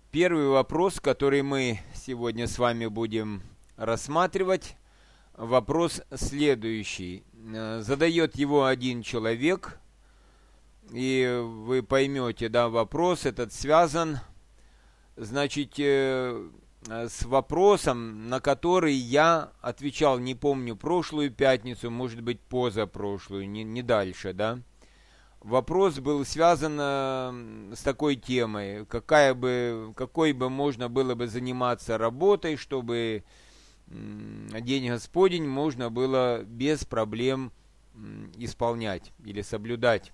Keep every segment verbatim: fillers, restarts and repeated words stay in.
Первый вопрос, который мы сегодня с вами будем рассматривать, вопрос следующий. Задает его один человек, и вы поймете, да, вопрос этот связан, значит, с вопросом, на который я отвечал, не помню, прошлую пятницу, может быть, позапрошлую, не, не дальше, да. Вопрос был связан э, с такой темой, какая бы, какой бы можно было бы заниматься работой, чтобы э, День Господень можно было без проблем э, исполнять или соблюдать.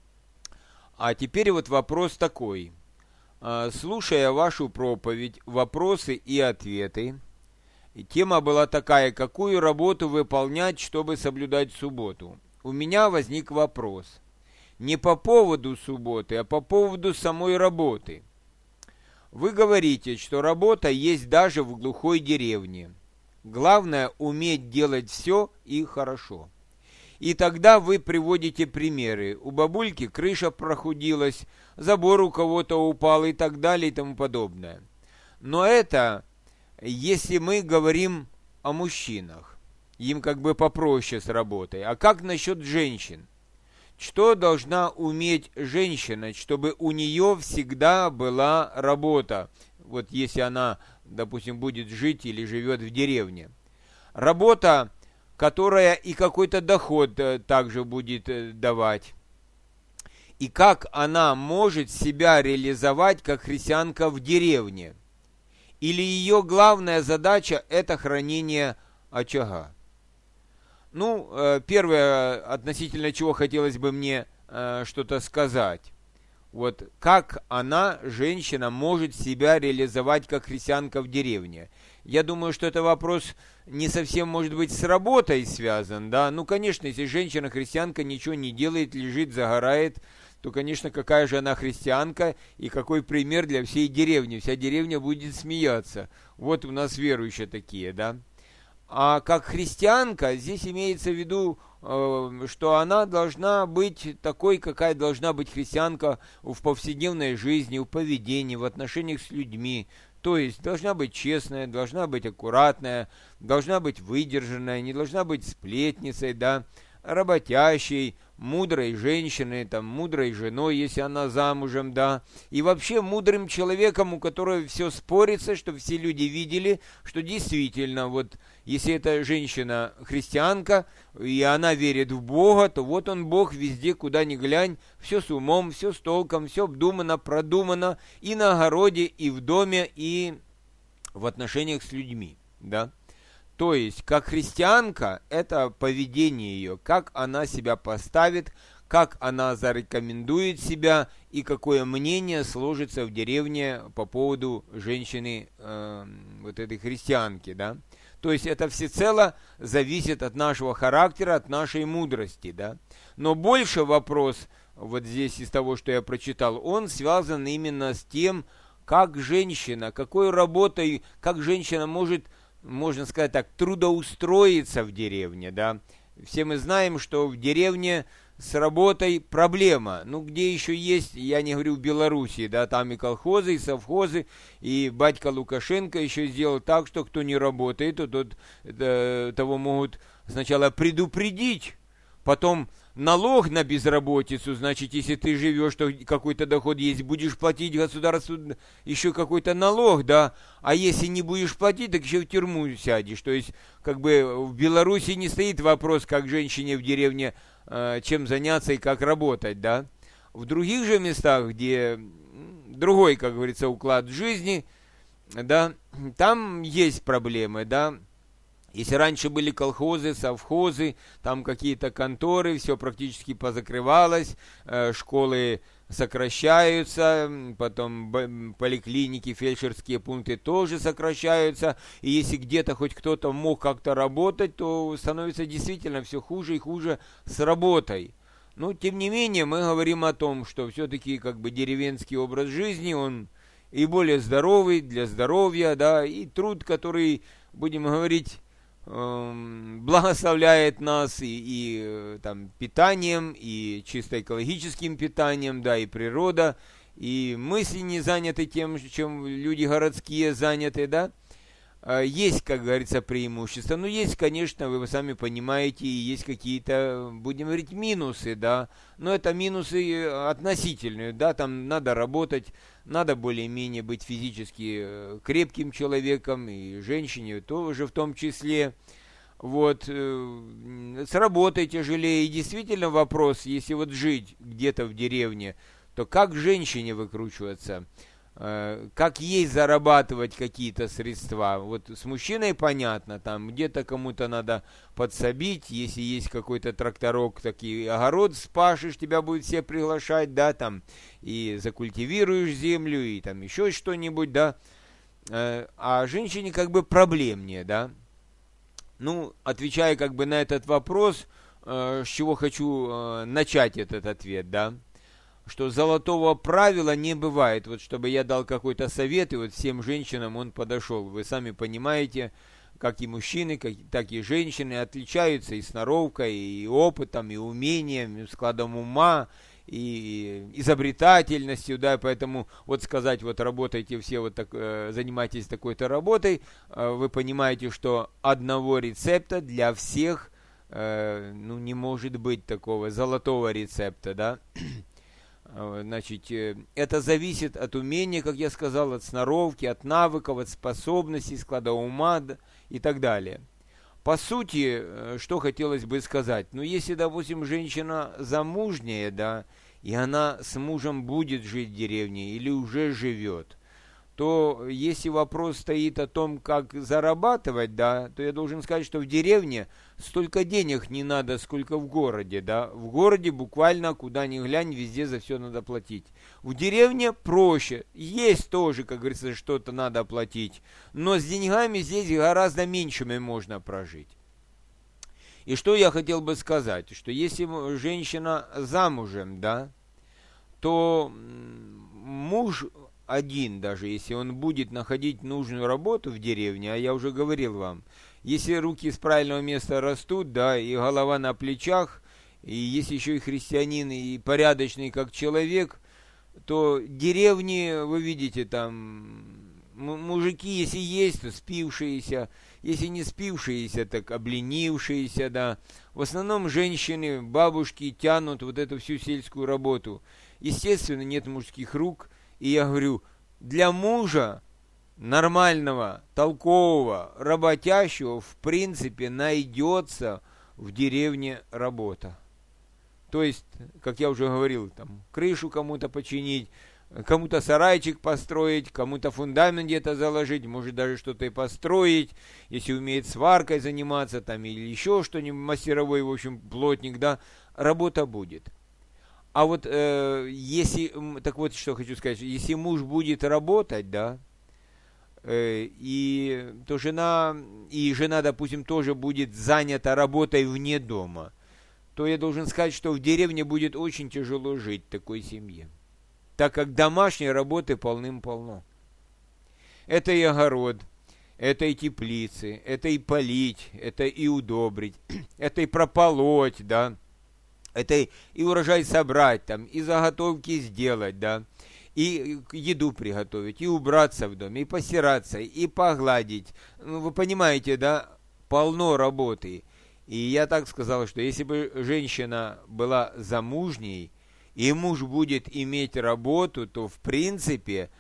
А теперь вот вопрос такой. Э, слушая вашу проповедь, вопросы и ответы, тема была такая: какую работу выполнять, чтобы соблюдать субботу? У меня возник вопрос. Не по поводу субботы, а по поводу самой работы. Вы говорите, что работа есть даже в глухой деревне. Главное уметь делать все и хорошо. И тогда вы приводите примеры. У бабульки крыша прохудилась, забор у кого-то упал и так далее и тому подобное. Но это, если мы говорим о мужчинах, им как бы попроще с работой. А как насчет женщин? Что должна уметь женщина, чтобы у нее всегда была работа? Вот если она, допустим, будет жить или живет в деревне. Работа, которая и какой-то доход также будет давать. И как она может себя реализовать как христианка в деревне? Или ее главная задача – это хранение очага? Ну, первое, относительно чего хотелось бы мне э, что-то сказать. Вот как она, женщина, может себя реализовать как христианка в деревне? Я думаю, что это вопрос не совсем, может быть, с работой связан, да? Ну, конечно, если женщина-христианка ничего не делает, лежит, загорает, то, конечно, какая же она христианка и какой пример для всей деревни. Вся деревня будет смеяться. Вот у нас верующие такие, да? А как христианка, здесь имеется в виду, э, что она должна быть такой, какая должна быть христианка в повседневной жизни, в поведении, в отношениях с людьми. То есть должна быть честная, должна быть аккуратная, должна быть выдержанная, не должна быть сплетницей, да, работящей, мудрой женщиной, там, мудрой женой, если она замужем, да, и вообще мудрым человеком, у которого все спорится, чтобы все люди видели, что действительно, вот, если эта женщина христианка, и она верит в Бога, то вот он Бог везде, куда ни глянь, все с умом, все с толком, все обдумано, продумано, и на огороде, и в доме, и в отношениях с людьми, да. То есть, как христианка, это поведение ее, как она себя поставит, как она зарекомендует себя и какое мнение сложится в деревне по поводу женщины, э, вот этой христианки, да. То есть, это всецело зависит от нашего характера, от нашей мудрости, да. Но больше вопрос, вот здесь из того, что я прочитал, он связан именно с тем, как женщина, какой работой, как женщина может, можно сказать так, трудоустроиться в деревне, да. Все мы знаем, что в деревне с работой проблема. Ну, где еще есть, я не говорю в Белоруссии, да, там и колхозы, и совхозы, и батька Лукашенко еще сделал так, что кто не работает, то тот, это, того могут сначала предупредить, потом налог на безработицу, значит, если ты живешь, то какой-то доход есть, будешь платить государству еще какой-то налог, да, а если не будешь платить, так еще в тюрьму сядешь. То есть, как бы в Беларуси не стоит вопрос, как женщине в деревне, э, чем заняться и как работать, да. В других же местах, где другой, как говорится, уклад жизни, да, там есть проблемы, да. Если раньше были колхозы, совхозы, там какие-то конторы, все практически позакрывалось, э, школы сокращаются, потом поликлиники, фельдшерские пункты тоже сокращаются, и если где-то хоть кто-то мог как-то работать, то становится действительно все хуже и хуже с работой. Но, тем не менее, мы говорим о том, что все-таки как бы деревенский образ жизни, он и более здоровый для здоровья, да, и труд, который, будем говорить, благословляет нас и, и там питанием, и чисто экологическим питанием, да, и природа, и мысли не заняты тем, чем люди городские заняты, да. Есть, как говорится, преимущества. Но есть, конечно, вы сами понимаете, есть какие-то, будем говорить, минусы, да. Но это минусы относительные, да. Там надо работать, надо более-менее быть физически крепким человеком, и женщине тоже в том числе. Вот, с работой тяжелее. И действительно вопрос, если вот жить где-то в деревне, то как женщине выкручиваться? Как ей зарабатывать какие-то средства? Вот с мужчиной понятно, там где-то кому-то надо подсобить, если есть какой-то тракторок, так и огород спашешь, тебя будут все приглашать, да, там, и закультивируешь землю, и там еще что-нибудь, да. А женщине как бы проблемнее, да. Ну, отвечая как бы на этот вопрос, с чего хочу начать этот ответ, да, что золотого правила не бывает. Вот чтобы я дал какой-то совет, и вот всем женщинам он подошел. Вы сами понимаете, как и мужчины, как, так и женщины отличаются и сноровкой, и опытом, и умением, и складом ума, и изобретательностью, да, поэтому вот сказать, вот работайте все, вот так, э, занимайтесь такой-то работой, э, вы понимаете, что одного рецепта для всех, э, ну, не может быть такого золотого рецепта, да. Значит, это зависит от умения, как я сказал, от сноровки, от навыков, от способностей, склада ума и так далее. По сути, что хотелось бы сказать, ну, если, допустим, женщина замужняя, да, и она с мужем будет жить в деревне или уже живет, то если вопрос стоит о том, как зарабатывать, да, то я должен сказать, что в деревне столько денег не надо, сколько в городе, да. В городе буквально куда ни глянь, везде за все надо платить. В деревне проще. Есть тоже, как говорится, что-то надо платить. Но с деньгами здесь гораздо меньшими можно прожить. И что я хотел бы сказать, что если женщина замужем, да, то муж один, даже если он будет находить нужную работу в деревне, а я уже говорил вам, если руки с правильного места растут, да, и голова на плечах, и если еще и христианин, и порядочный как человек, то деревни, вы видите, там мужики, если есть, то спившиеся, если не спившиеся, так обленившиеся, да. В основном женщины, бабушки тянут вот эту всю сельскую работу. Естественно, нет мужских рук. И я говорю, для мужа нормального, толкового, работящего, в принципе, найдется в деревне работа. То есть, как я уже говорил, там, крышу кому-то починить, кому-то сарайчик построить, кому-то фундамент где-то заложить, может даже что-то и построить, если умеет сваркой заниматься, там, или еще что-нибудь, мастеровой, в общем, плотник, да, работа будет. А вот э, если, так вот что хочу сказать, если муж будет работать, да, э, и то жена, и жена, допустим, тоже будет занята работой вне дома, то я должен сказать, что в деревне будет очень тяжело жить такой семье, так как домашней работы полным-полно. Это и огород, это и теплицы, это и полить, это и удобрить, это и прополоть, да. Это и урожай собрать, там, и заготовки сделать, да, и еду приготовить, и убраться в доме, и постираться, и погладить. Ну, вы понимаете, да, полно работы. И я так сказал, что если бы женщина была замужней, и муж будет иметь работу, то, в принципе,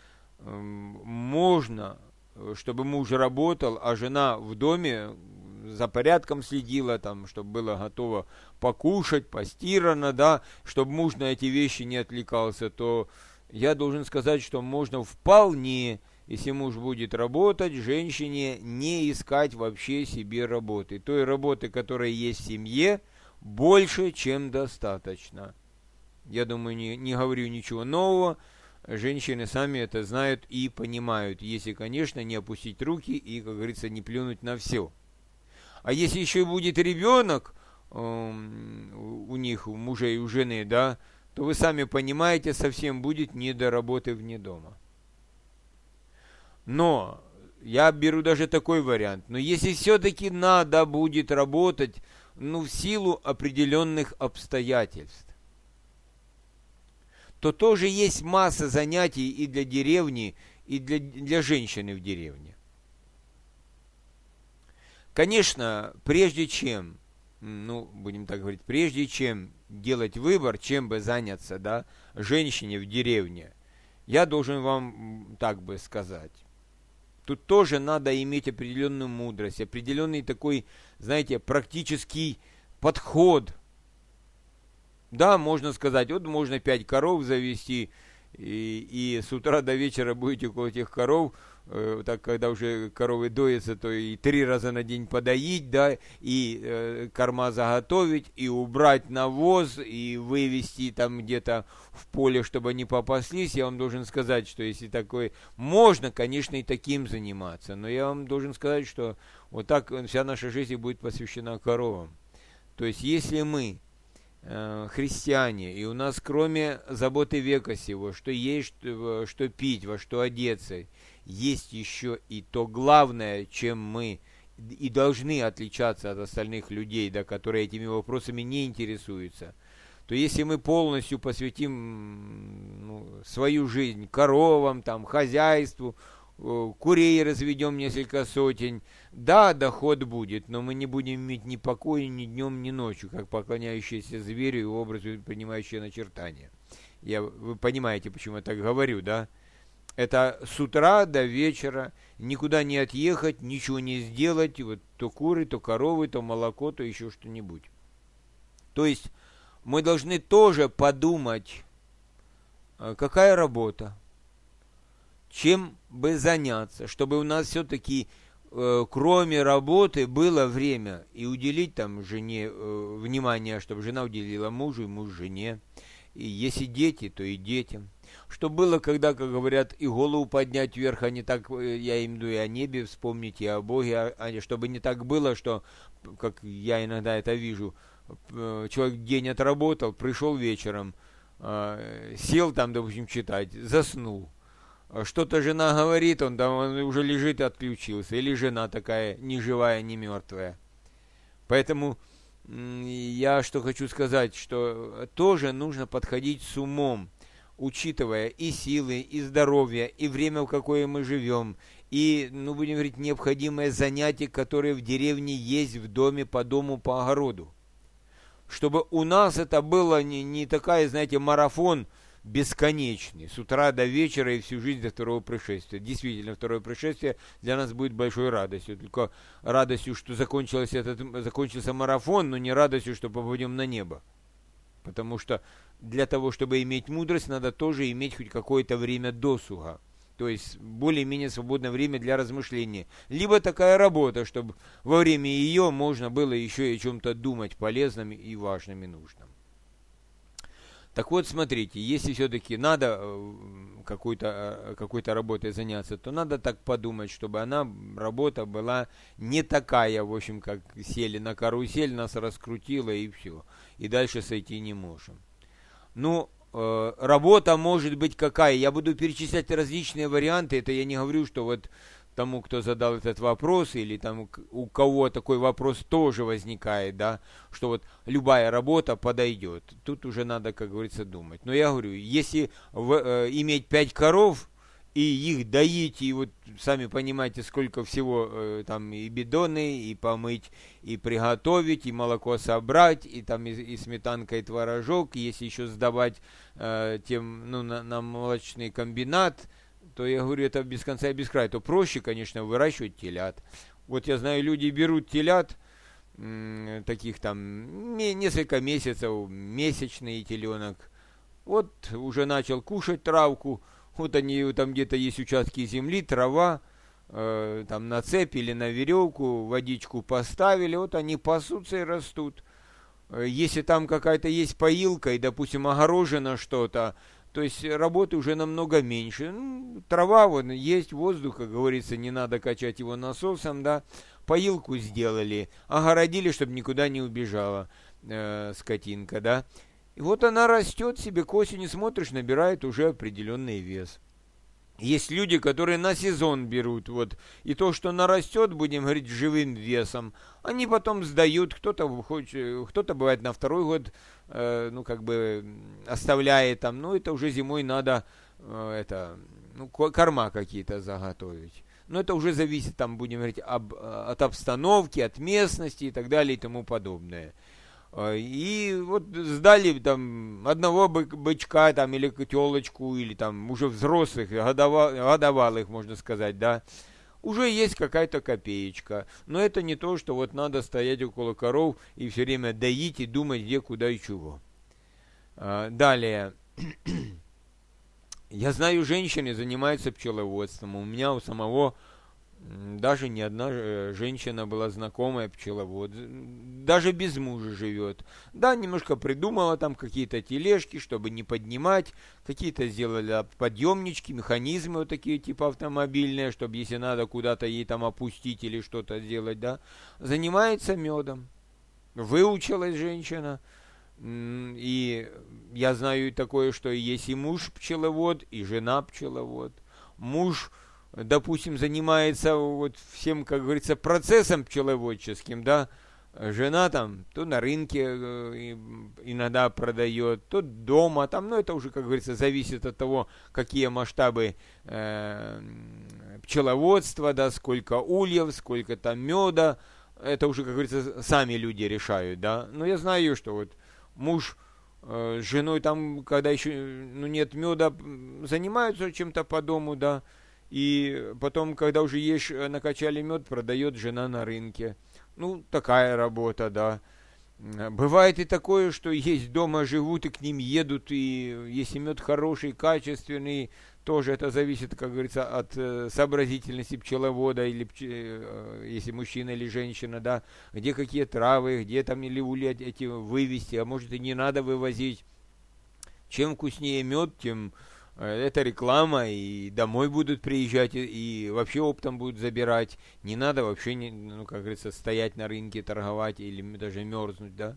можно, чтобы муж работал, а жена в доме за порядком следила, там, чтобы было готово покушать, постирано, да, чтобы муж на эти вещи не отвлекался, то я должен сказать, что можно вполне, если муж будет работать, женщине не искать вообще себе работы. Той работы, которая есть в семье, больше, чем достаточно. Я думаю, не, не говорю ничего нового. Женщины сами это знают и понимают, если, конечно, не опустить руки и, как говорится, не плюнуть на все. А если еще и будет ребенок э, у них, у мужа и у жены, да, то вы сами понимаете, совсем будет не до работы вне дома. Но я беру даже такой вариант. Но если все-таки надо будет работать, ну, в силу определенных обстоятельств, то тоже есть масса занятий и для деревни, и для, для женщины в деревне. Конечно, прежде чем, ну, будем так говорить, прежде чем делать выбор, чем бы заняться, да, женщине в деревне, я должен вам так бы сказать. Тут тоже надо иметь определенную мудрость, определенный такой, знаете, практический подход. Да, можно сказать, вот можно пять коров завести, и, и с утра до вечера будете около этих коров, э, так когда уже коровы доятся, то и три раза на день подоить, да, и э, корма заготовить, и убрать навоз, и вывести там где-то в поле, чтобы они попаслись. Я вам должен сказать, что если такое, можно, конечно, и таким заниматься, но я вам должен сказать, что вот так вся наша жизнь будет посвящена коровам. То есть, если мы христиане, и у нас кроме заботы века сего, что есть, что, что пить, во что одеться, есть еще и то главное, чем мы и должны отличаться от остальных людей, да, которые этими вопросами не интересуются, то если мы полностью посвятим ну, свою жизнь коровам, там, хозяйству, курей разведем несколько сотен, да, доход будет, но мы не будем иметь ни покоя, ни днем, ни ночью, как поклоняющиеся зверю и образу, принимающие начертания. Я, вы понимаете, почему я так говорю, да? Это с утра до вечера, никуда не отъехать, ничего не сделать, вот то куры, то коровы, то молоко, то еще что-нибудь. То есть мы должны тоже подумать, какая работа, чем бы заняться, чтобы у нас все-таки, э, кроме работы, было время и уделить там жене э, внимание, чтобы жена уделила мужу, и муж жене. И если дети, то и детям. Что было, когда, как говорят, и голову поднять вверх, а не так, я имею в виду и о небе вспомнить, и о Боге, а, а, чтобы не так было, что, как я иногда это вижу, э, человек день отработал, пришел вечером, э, сел там, допустим, читать, заснул. Что-то жена говорит, он там он уже лежит и отключился. Или жена такая ни живая, ни мертвая. Поэтому я что хочу сказать, что тоже нужно подходить с умом, учитывая и силы, и здоровье, и время, в какое мы живем, и, ну, будем говорить, необходимые занятия, которые в деревне есть, в доме, по дому, по огороду. Чтобы у нас это было не, не такая, знаете, марафон, бесконечный, с утра до вечера и всю жизнь до второго пришествия. Действительно, второе пришествие для нас будет большой радостью. Только радостью, что закончился, этот, закончился марафон, но не радостью, что попадем на небо. Потому что для того, чтобы иметь мудрость, надо тоже иметь хоть какое-то время досуга. То есть более-менее свободное время для размышления. Либо такая работа, чтобы во время ее можно было еще и о чем-то думать полезном и важном и нужном. Так вот, смотрите, если все-таки надо какой-то, какой-то работой заняться, то надо так подумать, чтобы она, работа была не такая, в общем, как сели на карусель, нас раскрутила и все. И дальше сойти не можем. Ну, э, работа может быть какая? Я буду перечислять различные варианты. Это я не говорю, что вот тому, кто задал этот вопрос, или там у кого такой вопрос тоже возникает, да, что вот любая работа подойдет. Тут уже надо, как говорится, думать. Но я говорю, если в, э, иметь пять коров и их доить, и вот сами понимаете, сколько всего э, там и бидоны, и помыть, и приготовить, и молоко собрать, и там и, и сметанка, и творожок, и если еще сдавать э, тем, ну, на, на молочный комбинат, то я говорю, это без конца и без края. То проще, конечно, выращивать телят. Вот я знаю, люди берут телят, м- таких там несколько месяцев, месячный теленок. Вот уже начал кушать травку. Вот они, там где-то есть участки земли, трава, э, там на цепь или на веревку, водичку поставили, вот они пасутся и растут. Если там какая-то есть поилка и, допустим, огорожено что-то, то есть работы уже намного меньше. Ну, трава, вот, есть воздух, как говорится, не надо качать его насосом, да. Поилку сделали, огородили, чтобы никуда не убежала э, скотинка, да. И вот она растет себе, к осени смотришь, набирает уже определенный вес. Есть люди, которые на сезон берут, вот, и то, что нарастет, будем говорить, живым весом, они потом сдают, кто-то хочет, кто-то бывает на второй год, э, ну, как бы, оставляет там, ну, это уже зимой надо, э, это, ну, корма какие-то заготовить. Но это уже зависит, там, будем говорить, об, от обстановки, от местности и так далее и тому подобное. И вот сдали там одного бычка там, или телочку, или там уже взрослых, годовалых, можно сказать, да, уже есть какая-то копеечка. Но это не то, что вот надо стоять около коров и все время доить и думать, где, куда и чего. Далее. Я знаю, женщины занимаются пчеловодством. У меня у самого даже не одна женщина была знакомая пчеловод. Даже без мужа живет. Да, немножко придумала там какие-то тележки, чтобы не поднимать. Какие-то сделали подъемнички, механизмы вот такие типа автомобильные, чтобы если надо куда-то ей там опустить или что-то сделать, да. Занимается медом. Выучилась женщина. И я знаю и такое, что есть и муж пчеловод, и жена пчеловод. Муж, допустим, занимается вот всем, как говорится, процессом пчеловодческим, да, жена там то на рынке иногда продает, то дома, там, ну, это уже, как говорится, зависит от того, какие масштабы э, пчеловодства, да, сколько ульев, сколько там меда, это уже, как говорится, сами люди решают, да, но я знаю, что вот муж э, с женой там, когда еще ну, нет меда, занимаются чем-то по дому, да, и потом, когда уже есть, накачали мед, продает жена на рынке. Ну, такая работа, да. Бывает и такое, что есть дома живут и к ним едут, и если мед хороший, качественный, тоже это зависит, как говорится, от э, сообразительности пчеловода, или э, если мужчина или женщина, да, где какие травы, где там или ули эти вывести, а может и не надо вывозить. Чем вкуснее мед, тем э, это реклама, и домой будут приезжать, и, и вообще оптом будут забирать. Не надо вообще, не, ну, как говорится, стоять на рынке, торговать или даже мерзнуть, да.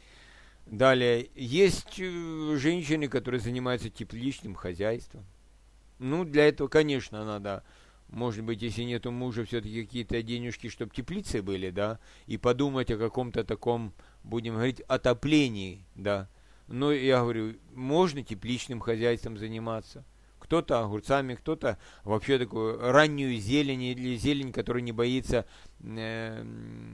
Далее, есть женщины, которые занимаются тепличным хозяйством. Ну, для этого, конечно, надо, может быть, если нету мужа, все-таки какие-то денежки, чтобы теплицы были, да, и подумать о каком-то таком, будем говорить, отоплении, да. Но я говорю, можно тепличным хозяйством заниматься. Кто-то огурцами, кто-то вообще такую раннюю зелень, или зелень, которая не боится э,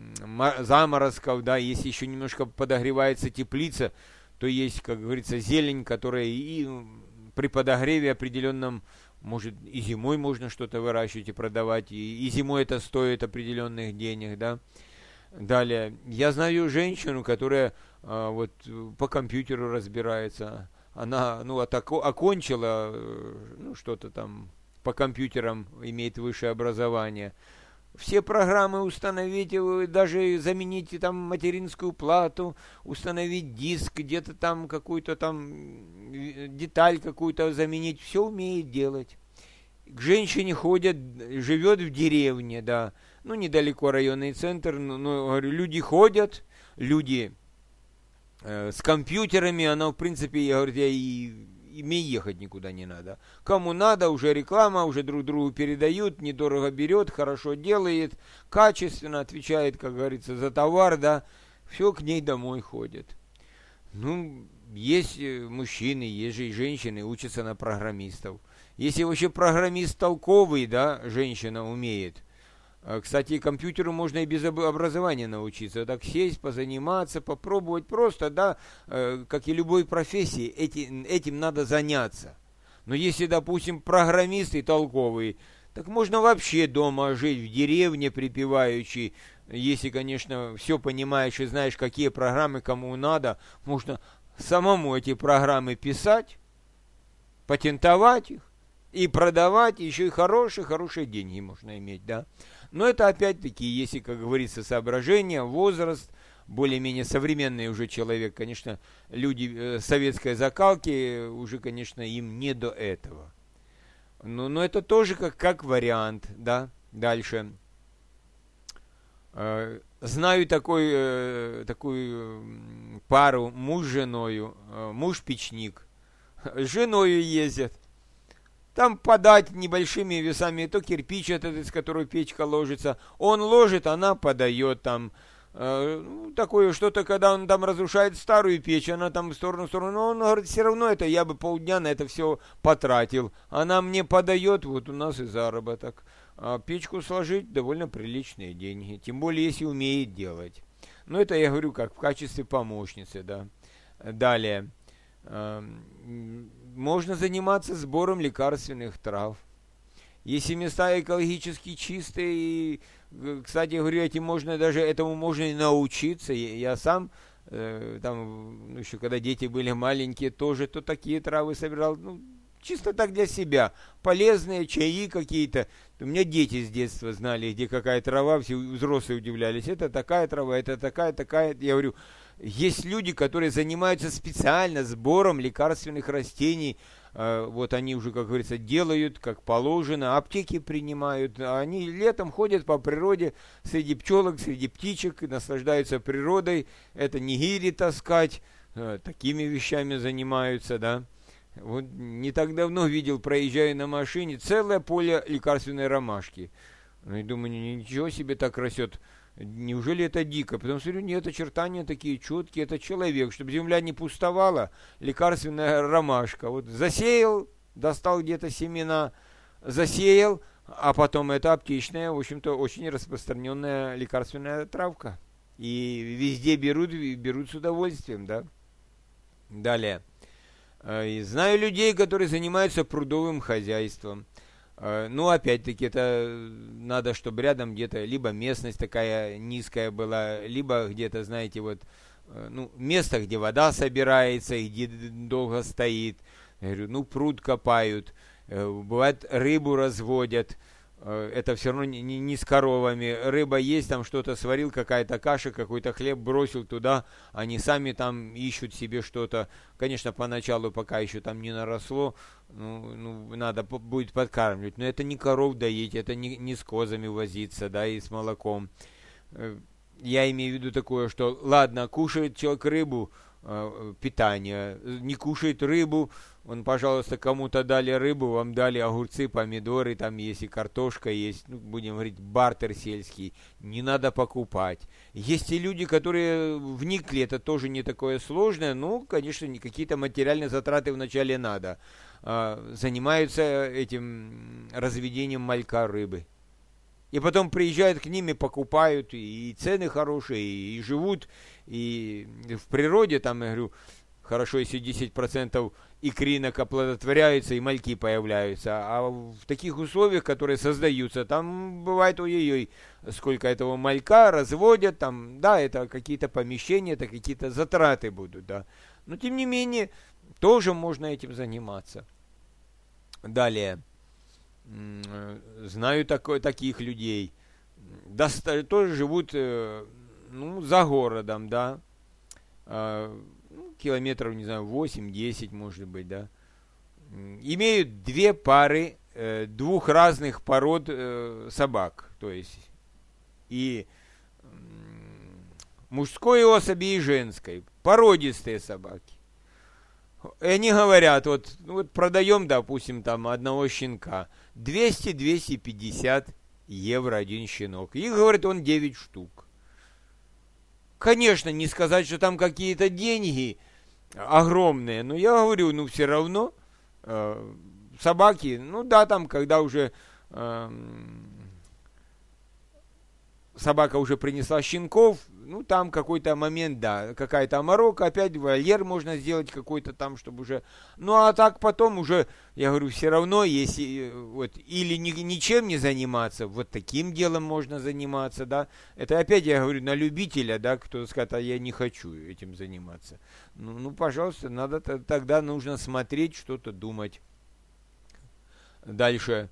заморозков, да, если еще немножко подогревается теплица, то есть, как говорится, зелень, которая и при подогреве определенном, может, и зимой можно что-то выращивать и продавать, и, и зимой это стоит определенных денег, да. Далее, я знаю женщину, которая а, вот по компьютеру разбирается. Она, ну, атако, окончила, ну, что-то там по компьютерам, имеет высшее образование. Все программы установить, даже заменить там материнскую плату, установить диск, где-то там какую-то там деталь какую-то заменить, все умеет делать. К женщине ходят, живет в деревне, да, ну, недалеко районный центр, но, но говорю, люди ходят, люди э, с компьютерами, она, в принципе, я говорю, я и, и мне ехать никуда не надо. Кому надо, уже реклама, уже друг другу передают, недорого берет, хорошо делает, качественно отвечает, как говорится, за товар, да, все к ней домой ходят. Ну, есть мужчины, есть же и женщины, учатся на программистов. Если вообще программист толковый, да, женщина умеет. Кстати, компьютеру можно и без образования научиться. Так сесть, позаниматься, попробовать просто, да, как и любой профессии, этим, этим надо заняться. Но если, допустим, программист и толковый, так можно вообще дома жить, в деревне припеваючи. Если, конечно, все понимаешь и знаешь, какие программы кому надо, можно самому эти программы писать, патентовать их и продавать, еще и хорошие-хорошие деньги можно иметь, да. Но это опять-таки, если, как говорится, соображения, возраст, более-менее современный уже человек, конечно, люди э, советской закалки, уже, конечно, им не до этого. Но, но это тоже как, как вариант, да. Дальше. Э, знаю такой, э, такую пару, муж с женою, э, муж печник, с женою ездят. там подать небольшими весами, то кирпич этот, из которого печка ложится, он ложит, она подает там. Э, ну, такое что-то, когда он там разрушает старую печь, она там в сторону, в сторону, но он говорит, все равно это я бы полдня на это все потратил. Она мне подает, вот у нас и заработок. А печку сложить довольно приличные деньги, тем более, если умеет делать. Но это я говорю как в качестве помощницы, да. Далее. Э, можно заниматься сбором лекарственных трав. Если места экологически чистые, и, кстати говорю, этим можно даже, этому можно и научиться. Я, я сам, э, там, ну, еще когда дети были маленькие, тоже то такие травы собирал, ну, чисто так для себя. Полезные чаи какие-то. У меня дети с детства знали, где какая трава, все взрослые удивлялись. Это такая трава, это такая, такая. Я говорю, есть люди, которые занимаются специально сбором лекарственных растений. Вот они уже, как говорится, делают, как положено. Аптеки принимают. Они летом ходят по природе среди пчелок, среди птичек, наслаждаются природой. Это нигири таскать. Такими вещами занимаются, да. Вот не так давно видел, проезжая на машине, целое поле лекарственной ромашки. Ну и думаю, ничего себе так растет. Неужели это дико? Потом смотрю, нет, очертания такие четкие, это человек. Чтобы земля не пустовала, лекарственная ромашка. Вот засеял, достал где-то семена, засеял, а потом это аптечная, в общем-то, очень распространенная лекарственная травка. И везде берут, берут с удовольствием, да. Далее. Знаю людей, которые занимаются прудовым хозяйством. Ну, опять-таки, это надо, чтобы рядом где-то либо местность такая низкая была, либо где-то, знаете, вот, ну, место, где вода собирается, где долго стоит. Я говорю, ну, пруд копают, бывает, рыбу разводят. Это все равно не, не с коровами. Рыба есть, там что-то сварил, какая-то каша, какой-то хлеб бросил туда. Они сами там ищут себе что-то. Конечно, поначалу, пока еще там не наросло, ну, ну надо будет подкармливать. Но это не коров доить, это не, не с козами возиться, да, и с молоком. Я имею в виду такое, что, ладно, кушает человек рыбу, питание, не кушает рыбу, он, пожалуйста, кому-то дали рыбу, вам дали огурцы, помидоры, там есть и картошка, есть, ну, будем говорить, бартер сельский, не надо покупать. Есть и люди, которые вникли, это тоже не такое сложное, ну, конечно, какие-то материальные затраты вначале надо. Занимаются этим разведением малька рыбы. И потом приезжают к ним и покупают, и цены хорошие, и живут, и в природе, там, я говорю, хорошо, если десять процентов икринок оплодотворяются, и мальки появляются. А в таких условиях, которые создаются, там бывает, ой-ой-ой, сколько этого малька разводят, там, да, это какие-то помещения, это какие-то затраты будут, да. Но, тем не менее, тоже можно этим заниматься. Далее. Знаю такой, таких людей. Доста- тоже живут, ну, за городом, да. Ну, километров, не знаю, восемь-десять, может быть, да. Имеют две пары э, двух разных пород э, собак. То есть и э, мужской особи, и женской. Породистые собаки. И они говорят, вот, ну, вот продаем, допустим, там одного щенка. двести - двести пятьдесят евро один щенок. Их, говорит, он девять штук. Конечно, не сказать, что там какие-то деньги огромные, но я говорю, ну, все равно э, собаки, ну, да, там, когда уже э, собака уже принесла щенков, ну, там какой-то момент, да, какая-то оморока, опять вольер можно сделать какой-то там, чтобы уже... Ну, а так потом уже, я говорю, все равно, если вот или ни, ничем не заниматься, вот таким делом можно заниматься, да. Это опять, я говорю, на любителя, да, кто скажет, а я не хочу этим заниматься. Ну, ну пожалуйста, надо тогда нужно смотреть, что-то думать. Дальше.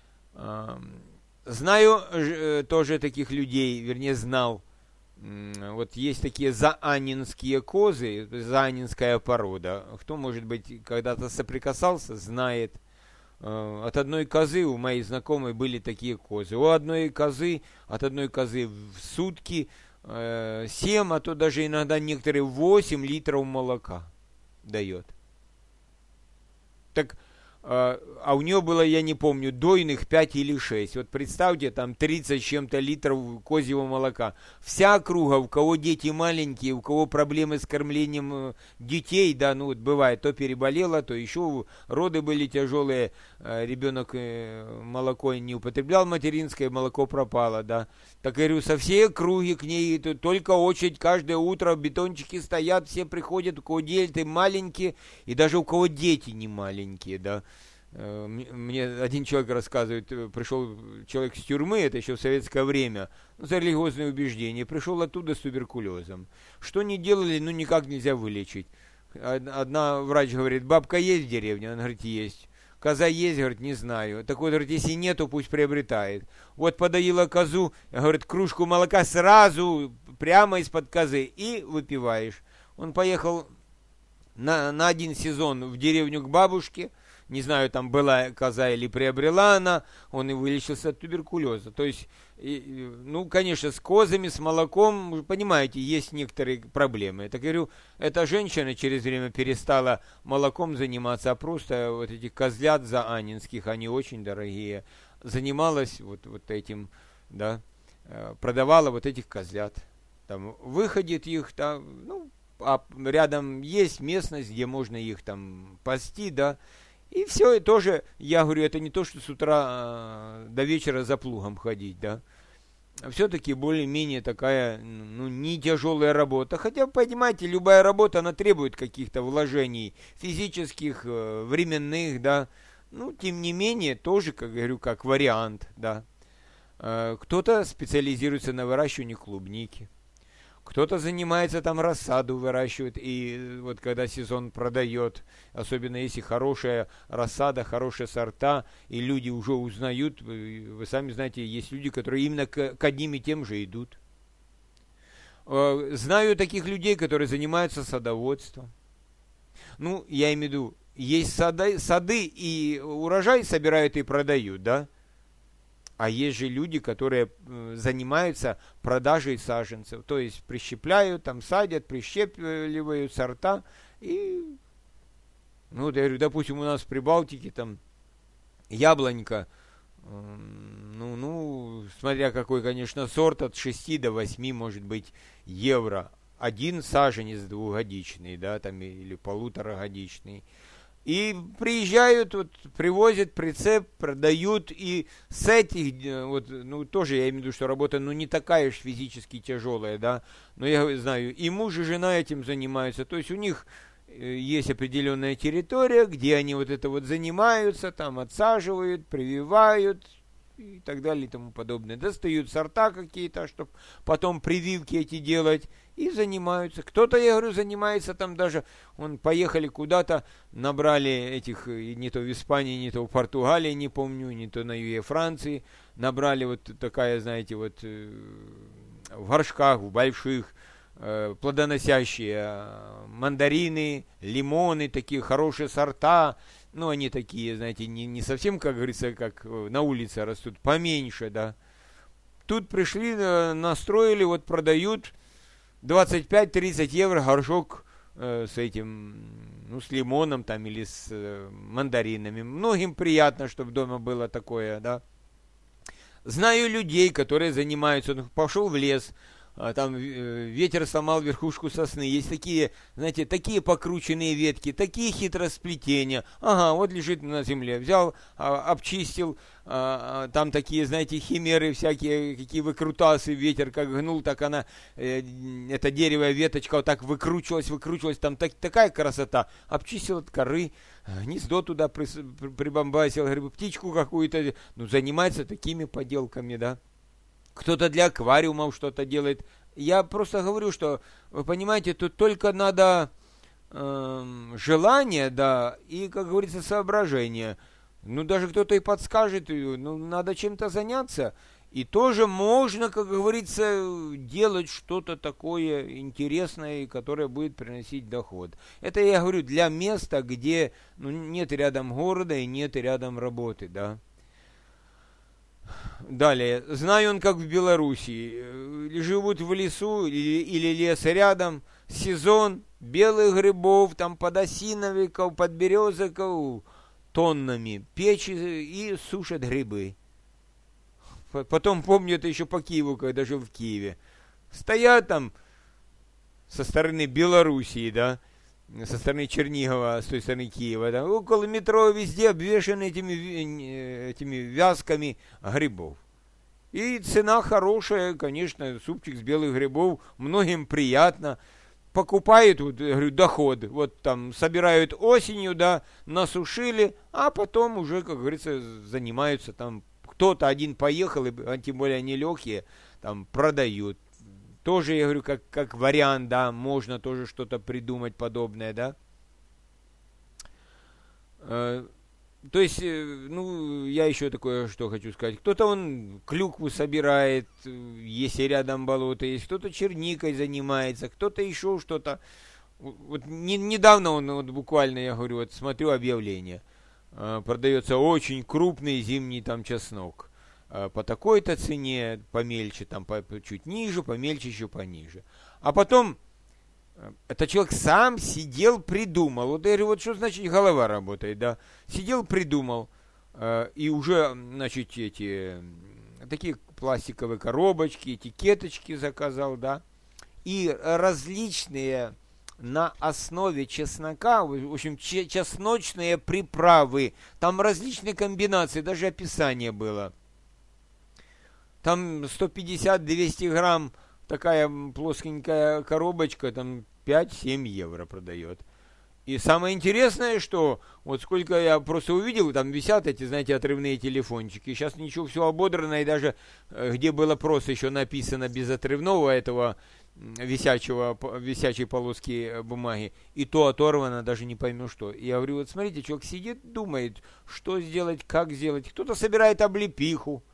Знаю э, тоже таких людей, вернее, знал. Вот есть такие заанинские козы, заанинская порода. Кто, может быть, когда-то соприкасался, знает. От одной козы у моей знакомой были такие козы. У одной козы, от одной козы в сутки семь, а то даже иногда некоторые восемь литров молока дает. Так а у нее было, я не помню, дойных пять или шесть. Вот представьте, там тридцать с чем-то литров козьего молока. Вся округа, у кого дети маленькие, у кого проблемы с кормлением детей, да, ну вот бывает, то переболела, то еще роды были тяжелые, ребенок молоко не употреблял материнское, молоко пропало, да. Так я говорю, со всей округи к ней только очередь, каждое утро бетончики стоят, все приходят, у кого дети маленькие, и даже у кого дети не маленькие, да. Мне один человек рассказывает, пришел человек с тюрьмы, это еще в советское время, ну, за религиозные убеждения, пришел оттуда с туберкулезом. Что не делали, ну, никак нельзя вылечить. Одна врач говорит, бабка есть в деревне? Он говорит, есть. Коза есть? Говорит, не знаю. Так вот, говорит, если нету, пусть приобретает. Вот подоила козу, говорит, кружку молока сразу, прямо из-под козы, и выпиваешь. Он поехал на, на один сезон в деревню к бабушке, не знаю, там была коза или приобрела она, он и вылечился от туберкулеза. То есть, и, ну, конечно, с козами, с молоком, вы понимаете, есть некоторые проблемы. Так говорю, эта женщина через время перестала молоком заниматься, а просто вот этих козлят заанинских, они очень дорогие, занималась вот, вот этим, да, продавала вот этих козлят. Там выходит их, там, ну, а рядом есть местность, где можно их там пасти, да. И все, и тоже, я говорю, это не то, что с утра до вечера за плугом ходить, да. Все-таки более-менее такая, ну, не тяжелая работа. Хотя, понимаете, любая работа, она требует каких-то вложений физических, временных, да. Ну, тем не менее, тоже, как говорю, как вариант, да. Кто-то специализируется на выращивании клубники. Кто-то занимается там рассаду выращивает, и вот когда сезон продает, особенно если хорошая рассада, хорошие сорта, и люди уже узнают, вы сами знаете, есть люди, которые именно к, к одним и тем же идут. Знаю таких людей, которые занимаются садоводством. Ну, я имею в виду, есть сады, сады и урожай собирают и продают, да? А есть же люди, которые занимаются продажей саженцев. То есть прищепляют, там садят, прищепливают сорта. И, ну, я говорю, допустим, у нас в Прибалтике там яблонька, ну, ну, смотря какой, конечно, сорт, от шести до восьми, может быть, евро. Один саженец двухгодичный, да, там, или полуторагодичный. И приезжают, вот, привозят прицеп, продают, и с этих, вот, ну, тоже я имею в виду, что работа, ну, не такая уж физически тяжелая, да, но я знаю, и муж, и жена этим занимаются, то есть у них есть определенная территория, где они вот это вот занимаются, там отсаживают, прививают и так далее и тому подобное, достают сорта какие-то, чтобы потом прививки эти делать, и занимаются. Кто-то, я говорю, занимается там даже, он поехали куда-то, набрали этих, не то в Испании, не то в Португалии, не помню, не то на юге Франции, набрали вот такая, знаете, вот в горшках, в больших, плодоносящие мандарины, лимоны, такие хорошие сорта, ну, они такие, знаете, не, не совсем, как говорится, как на улице растут, поменьше, да. Тут пришли, настроили, вот продают двадцать пять тридцать евро горшок э, с этим, ну, с лимоном там или с э, мандаринами. Многим приятно, чтобы дома было такое, да. Знаю людей, которые занимаются, он пошел в лес, а там э, ветер сломал верхушку сосны. Есть такие, знаете, такие покрученные ветки, такие хитросплетения. Ага, вот лежит на земле. Взял, а, обчистил, а, а, там такие, знаете, химеры всякие, какие выкрутасы, ветер как гнул, так она, э, это дерево, веточка вот так выкручивалась, выкручивалась, там так, такая красота. Обчистил от коры, гнездо туда при, при, прибамбасил, говорю, птичку какую-то, ну, занимается такими поделками, да. Кто-то для аквариумов что-то делает. Я просто говорю, что, вы понимаете, тут только надо э, желание, да, и, как говорится, соображение. Ну, даже кто-то и подскажет, ну, надо чем-то заняться. И тоже можно, как говорится, делать что-то такое интересное, которое будет приносить доход. Это я говорю для места, где, ну, нет рядом города и нет рядом работы, да. Далее, знаю он, как в Белоруссии, живут в лесу или, или лес рядом, сезон белых грибов, там подосиновиков, подберезоков, тоннами печи и сушат грибы. Потом, помню, это еще по Киеву, когда жил в Киеве. Стоят там со стороны Белоруссии, да, со стороны Чернигова, с той стороны Киева, да, около метро везде обвешаны этими, этими вязками грибов. И цена хорошая, конечно, супчик с белых грибов, многим приятно. Покупают, вот, говорю, доход, вот там собирают осенью, да, насушили, а потом уже, как говорится, занимаются там, кто-то один поехал, а тем более они легкие, там продают. Тоже, я говорю, как, как вариант, да, можно тоже что-то придумать подобное, да. Э, то есть, ну, я еще такое, что хочу сказать. Кто-то он клюкву собирает, если рядом болото есть, кто-то черникой занимается, кто-то еще что-то. Вот не, недавно он, вот буквально, я говорю, вот смотрю объявление. Э, продается очень крупный зимний там чеснок. По такой-то цене, помельче, там по, чуть ниже, помельче, еще пониже. А потом этот человек сам сидел, придумал. Вот я говорю, вот что значит голова работает, да? Сидел, придумал, и уже, значит, эти такие пластиковые коробочки, этикеточки заказал, да? И различные на основе чеснока, в общем, чесночные приправы. Там различные комбинации, даже описание было. Там сто пятьдесят - двести грамм, такая плоскенькая коробочка, там пять-семь евро продает. И самое интересное, что вот сколько я просто увидел, там висят эти, знаете, отрывные телефончики. Сейчас ничего, все ободрано, и даже где было просто еще написано без отрывного этого висячего, висячей полоски бумаги, и то оторвано, даже не пойму что. И я говорю, вот смотрите, человек сидит, думает, что сделать, как сделать. Кто-то собирает облепиху.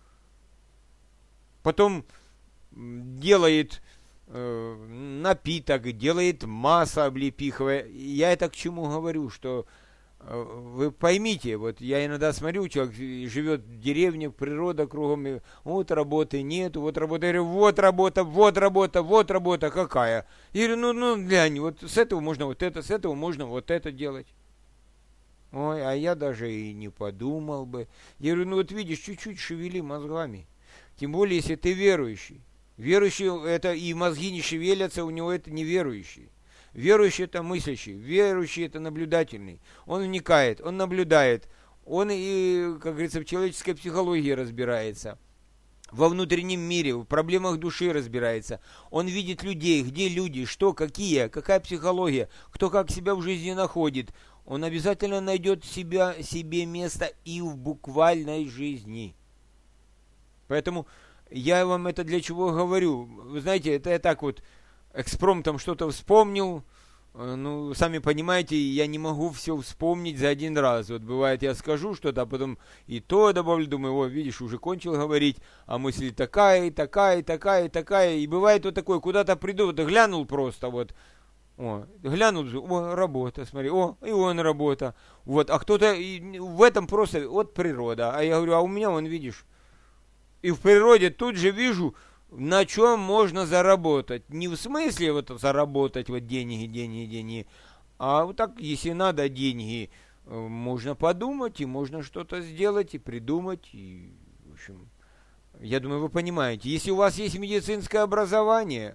Потом делает э, напиток, делает масса облепиховая. Я это к чему говорю, что э, вы поймите, вот я иногда смотрю, человек живет в деревне, природа кругом, и вот работы нету, вот работа, я говорю, вот работа, вот работа, вот работа, какая? Я говорю, ну, ну глянь, вот с этого можно вот это, с этого можно вот это делать. Ой, а я даже и не подумал бы. Я говорю, ну вот видишь, чуть-чуть шевели мозгами. Тем более, если ты верующий. Верующий, это и мозги не шевелятся, у него это неверующий. Верующий – это мыслящий, верующий – это наблюдательный. Он вникает, он наблюдает, он и, как говорится, в человеческой психологии разбирается, во внутреннем мире, в проблемах души разбирается. Он видит людей, где люди, что, какие, какая психология, кто как себя в жизни находит. Он обязательно найдет себя, себе место и в буквальной жизни. Поэтому я вам это для чего говорю. Вы знаете, это я так вот экспромтом что-то вспомнил. Ну, сами понимаете, я не могу все вспомнить за один раз. Вот бывает, я скажу что-то, а потом и то добавлю, думаю, о, видишь, уже кончил говорить, а мысль такая, и такая, и такая, и такая. И бывает вот такое, куда-то приду, вот глянул просто, вот, о, глянул, о, работа, смотри, о, и он работа. Вот, а кто-то в этом просто, вот природа. А я говорю, а у меня, вон, видишь, и в природе тут же вижу, на чем можно заработать. Не в смысле вот заработать вот деньги, деньги, деньги, а вот так, если надо деньги, можно подумать, и можно что-то сделать, и придумать, и, в общем, я думаю, вы понимаете, если у вас есть медицинское образование,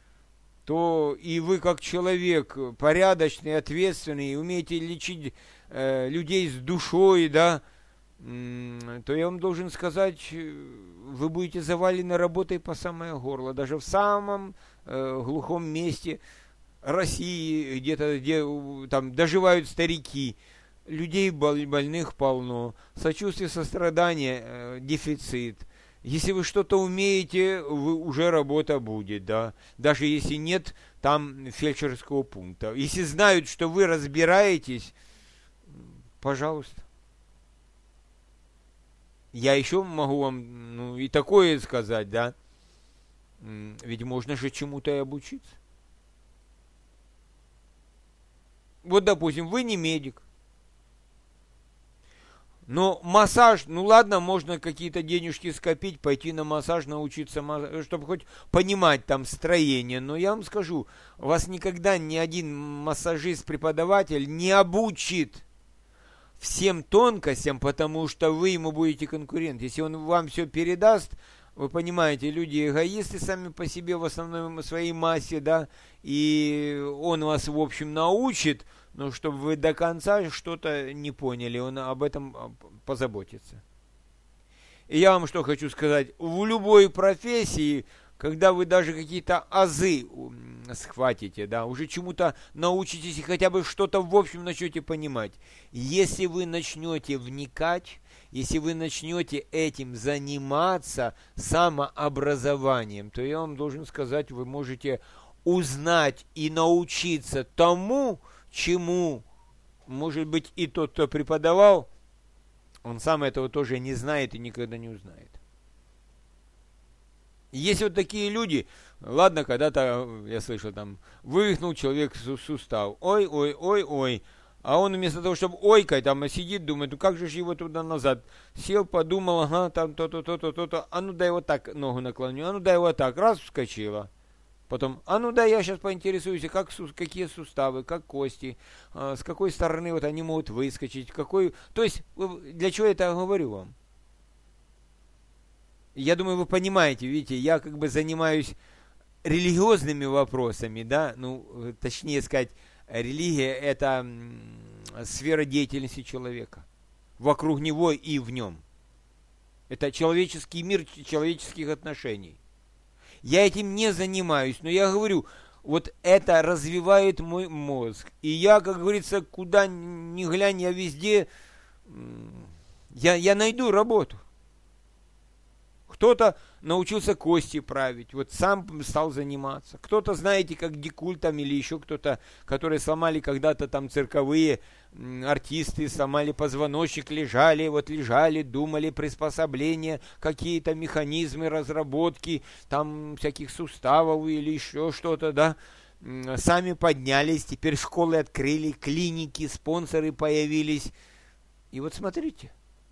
то и вы как человек порядочный, ответственный, умеете лечить э, людей с душой, да, то я вам должен сказать, вы будете завалены работой по самое горло. Даже в самом э, глухом месте России, где-то, где там доживают старики, людей больных полно, сочувствие, сострадание, э, дефицит. Если вы что-то умеете, вы, уже работа будет, да. Даже если нет там фельдшерского пункта. Если знают, что вы разбираетесь, пожалуйста. Я еще могу вам, ну, и такое сказать, да. Ведь можно же чему-то и обучиться. Вот, допустим, вы не медик. Но массаж, ну ладно, можно какие-то денежки скопить, пойти на массаж, научиться, чтобы хоть понимать там строение. Но я вам скажу, вас никогда ни один массажист-преподаватель не обучит всем тонкостям, потому что вы ему будете конкурент. Если он вам все передаст, вы понимаете, люди эгоисты сами по себе в основной своей массе, да, и он вас, в общем, научит, но чтобы вы до конца что-то не поняли, он об этом позаботится. И я вам что хочу сказать, в любой профессии, когда вы даже какие-то азы схватите, да, уже чему-то научитесь и хотя бы что-то в общем начнете понимать. Если вы начнете вникать, если вы начнете этим заниматься самообразованием, то я вам должен сказать, вы можете узнать и научиться тому, чему, может быть, и тот, кто преподавал, он сам этого тоже не знает и никогда не узнает. Есть вот такие люди, ладно, когда-то, я слышал, там, вывихнул человек сустав, ой, ой, ой, ой, а он вместо того, чтобы ойкать, там, сидит, думает, ну как же его туда-назад, сел, подумал, ага, там, то-то, то-то, то-то, а ну дай вот так ногу наклоню, а ну дай вот так, раз, вскочила. Потом, а ну да, я сейчас поинтересуюсь, как, какие суставы, как кости, э, с какой стороны вот они могут выскочить, какой... То есть, для чего я это говорю вам? Я думаю, вы понимаете, видите, я как бы занимаюсь религиозными вопросами, да, ну, точнее сказать, религия – это сфера деятельности человека, вокруг него и в нем. Это человеческий мир человеческих отношений. Я этим не занимаюсь, но я говорю, вот это развивает мой мозг. И я, как говорится, куда ни глянь, я везде, я, я найду работу. Кто-то научился кости править, вот сам стал заниматься. Кто-то, знаете, как Дикуль там или еще кто-то, которые сломали когда-то там цирковые артисты, сломали позвоночник, лежали, вот лежали, думали приспособления, какие-то механизмы, разработки, там всяких суставов или еще что-то, да. Сами поднялись, теперь школы открыли, клиники, спонсоры появились. И вот смотрите.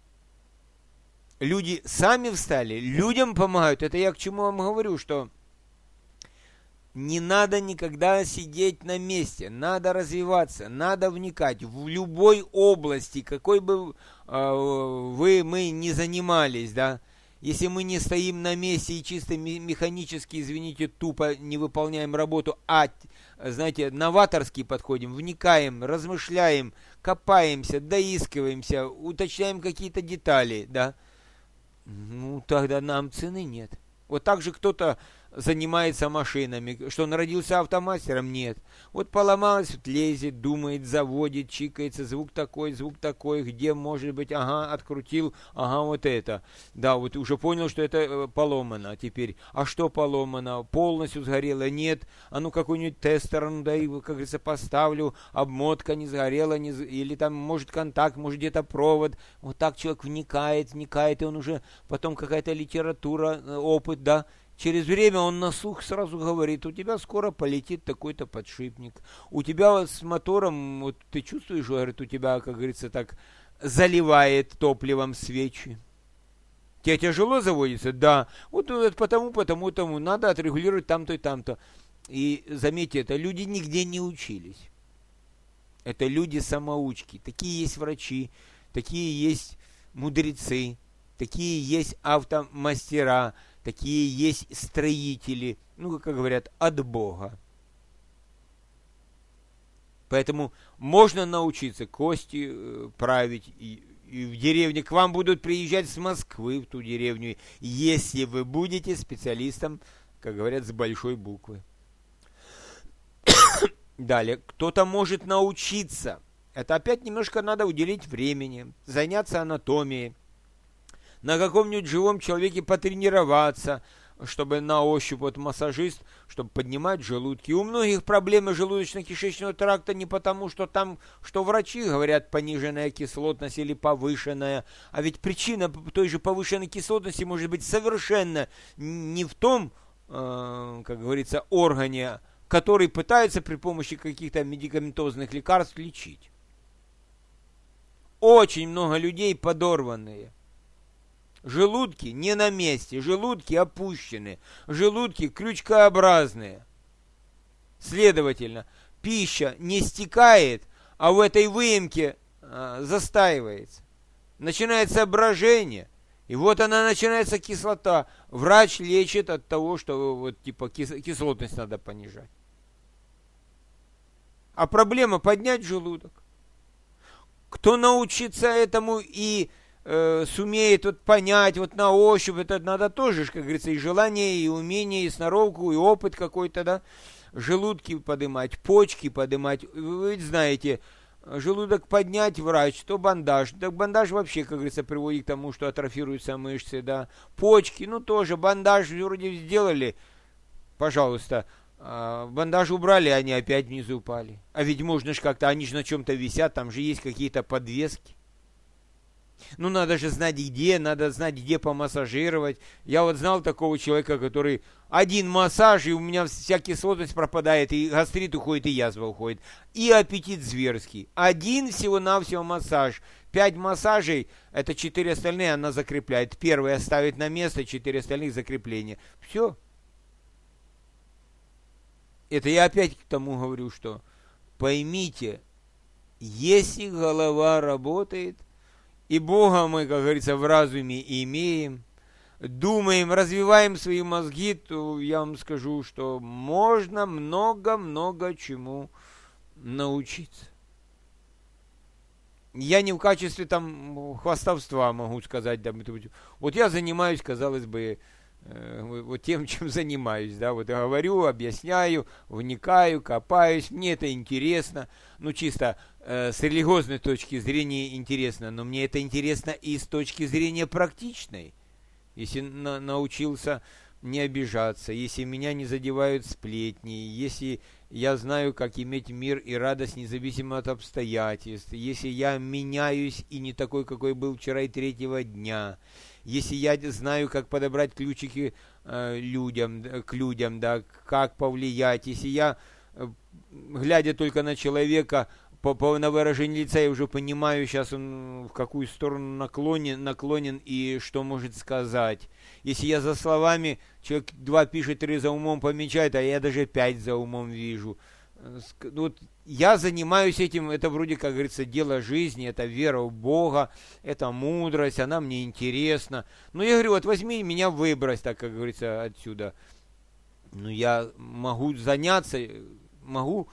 Люди сами встали, людям помогают. Это я к чему вам говорю, что не надо никогда сидеть на месте, надо развиваться, надо вникать в любой области, какой бы э, вы, мы ни занимались, да. Если мы не стоим на месте и чисто механически, извините, тупо не выполняем работу, а, знаете, новаторски подходим, вникаем, размышляем, копаемся, доискиваемся, уточняем какие-то детали, да, ну, тогда нам цены нет. Вот так же кто-то занимается машинами, что он родился автомастером, нет. Вот поломалось, вот лезет, думает, заводит, чикается, звук такой, звук такой, где может быть, ага, открутил, ага, вот это. Да, вот уже понял, что это поломано теперь. А что поломано? Полностью сгорело? Нет. А ну какой-нибудь тестер, ну да, как говорится, поставлю, обмотка не сгорела, не... или там может контакт, может где-то провод. Вот так человек вникает, вникает, и он уже потом какая-то литература, опыт, да. Через время он на слух сразу говорит, у тебя скоро полетит такой-то подшипник. У тебя вот с мотором, вот ты чувствуешь, говорит, у тебя, как говорится, так заливает топливом свечи. Тебе тяжело заводится? Да. Вот, вот потому, потому, тому. Надо отрегулировать там-то и там-то. И заметьте, это люди нигде не учились. Это люди-самоучки. Такие есть врачи, такие есть мудрецы, такие есть автомастера, такие есть строители, ну, как говорят, от Бога. Поэтому можно научиться кости э, править, и, и в деревне к вам будут приезжать с Москвы в ту деревню, если вы будете специалистом, как говорят, с большой буквы. Далее, кто-то может научиться. Это опять немножко надо уделить времени, заняться анатомией, на каком-нибудь живом человеке потренироваться, чтобы на ощупь, вот массажист, чтобы поднимать желудки. У многих проблемы желудочно-кишечного тракта не потому, что там, что врачи говорят, пониженная кислотность или повышенная, а ведь причина той же повышенной кислотности может быть совершенно не в том, э, как говорится, органе, который пытается при помощи каких-то медикаментозных лекарств лечить. Очень много людей подорванные. Желудки не на месте, желудки опущены, желудки крючкообразные. Следовательно, пища не стекает, а в этой выемке э, застаивается. Начинается брожение. И вот она начинается кислота. Врач лечит от того, что вот типа кис, кислотность надо понижать. А проблема поднять желудок. Кто научится этому и э, сумеет вот понять, вот на ощупь, это надо тоже, как говорится, и желание, и умение, и сноровку, и опыт какой-то, да. Желудки поднимать, почки поднимать. Вы ведь знаете, желудок поднять врач, то бандаж. Так бандаж вообще, как говорится, приводит к тому, что атрофируются мышцы, да. Почки, ну тоже, бандаж вроде сделали, пожалуйста, бандаж убрали, они опять внизу упали. А ведь можно же как-то, они же на чем-то висят, там же есть какие-то подвески. Ну, надо же знать где, надо знать, где помассажировать. Я вот знал такого человека, который один массаж, и у меня вся кислотность пропадает, и гастрит уходит, и язва уходит. И аппетит зверский. Один всего-навсего массаж. Пять массажей, это четыре остальные она закрепляет. Первый ставит на место, четыре остальных закрепления. Все. Это я опять к тому говорю, что поймите, если голова работает, и Бога мы, как говорится, в разуме имеем, думаем, развиваем свои мозги, то я вам скажу, что можно много-много чему научиться. Я не в качестве там хвастовства могу сказать, да, вот я занимаюсь, казалось бы, вот тем, чем занимаюсь, да, вот я говорю, объясняю, вникаю, копаюсь, мне это интересно, ну, чисто э, с религиозной точки зрения интересно, но мне это интересно и с точки зрения практичной, если на, научился не обижаться, если меня не задевают сплетни, если я знаю, как иметь мир и радость независимо от обстоятельств, если я меняюсь и не такой, какой был вчера и третьего дня, если я знаю, как подобрать ключики э, людям, к людям, да, как повлиять, если я, э, глядя только на человека, по, по, на выражение лица, я уже понимаю, сейчас он в какую сторону наклонен, наклонен и что может сказать. Если я за словами, человек два пишет, три за умом помечает, а я даже пять за умом вижу. Вот я занимаюсь этим, это вроде, как говорится, дело жизни, это вера в Бога, это мудрость, она мне интересна. Но я говорю, вот возьми меня, выбрось, так как говорится, отсюда. Ну, я могу заняться, могу...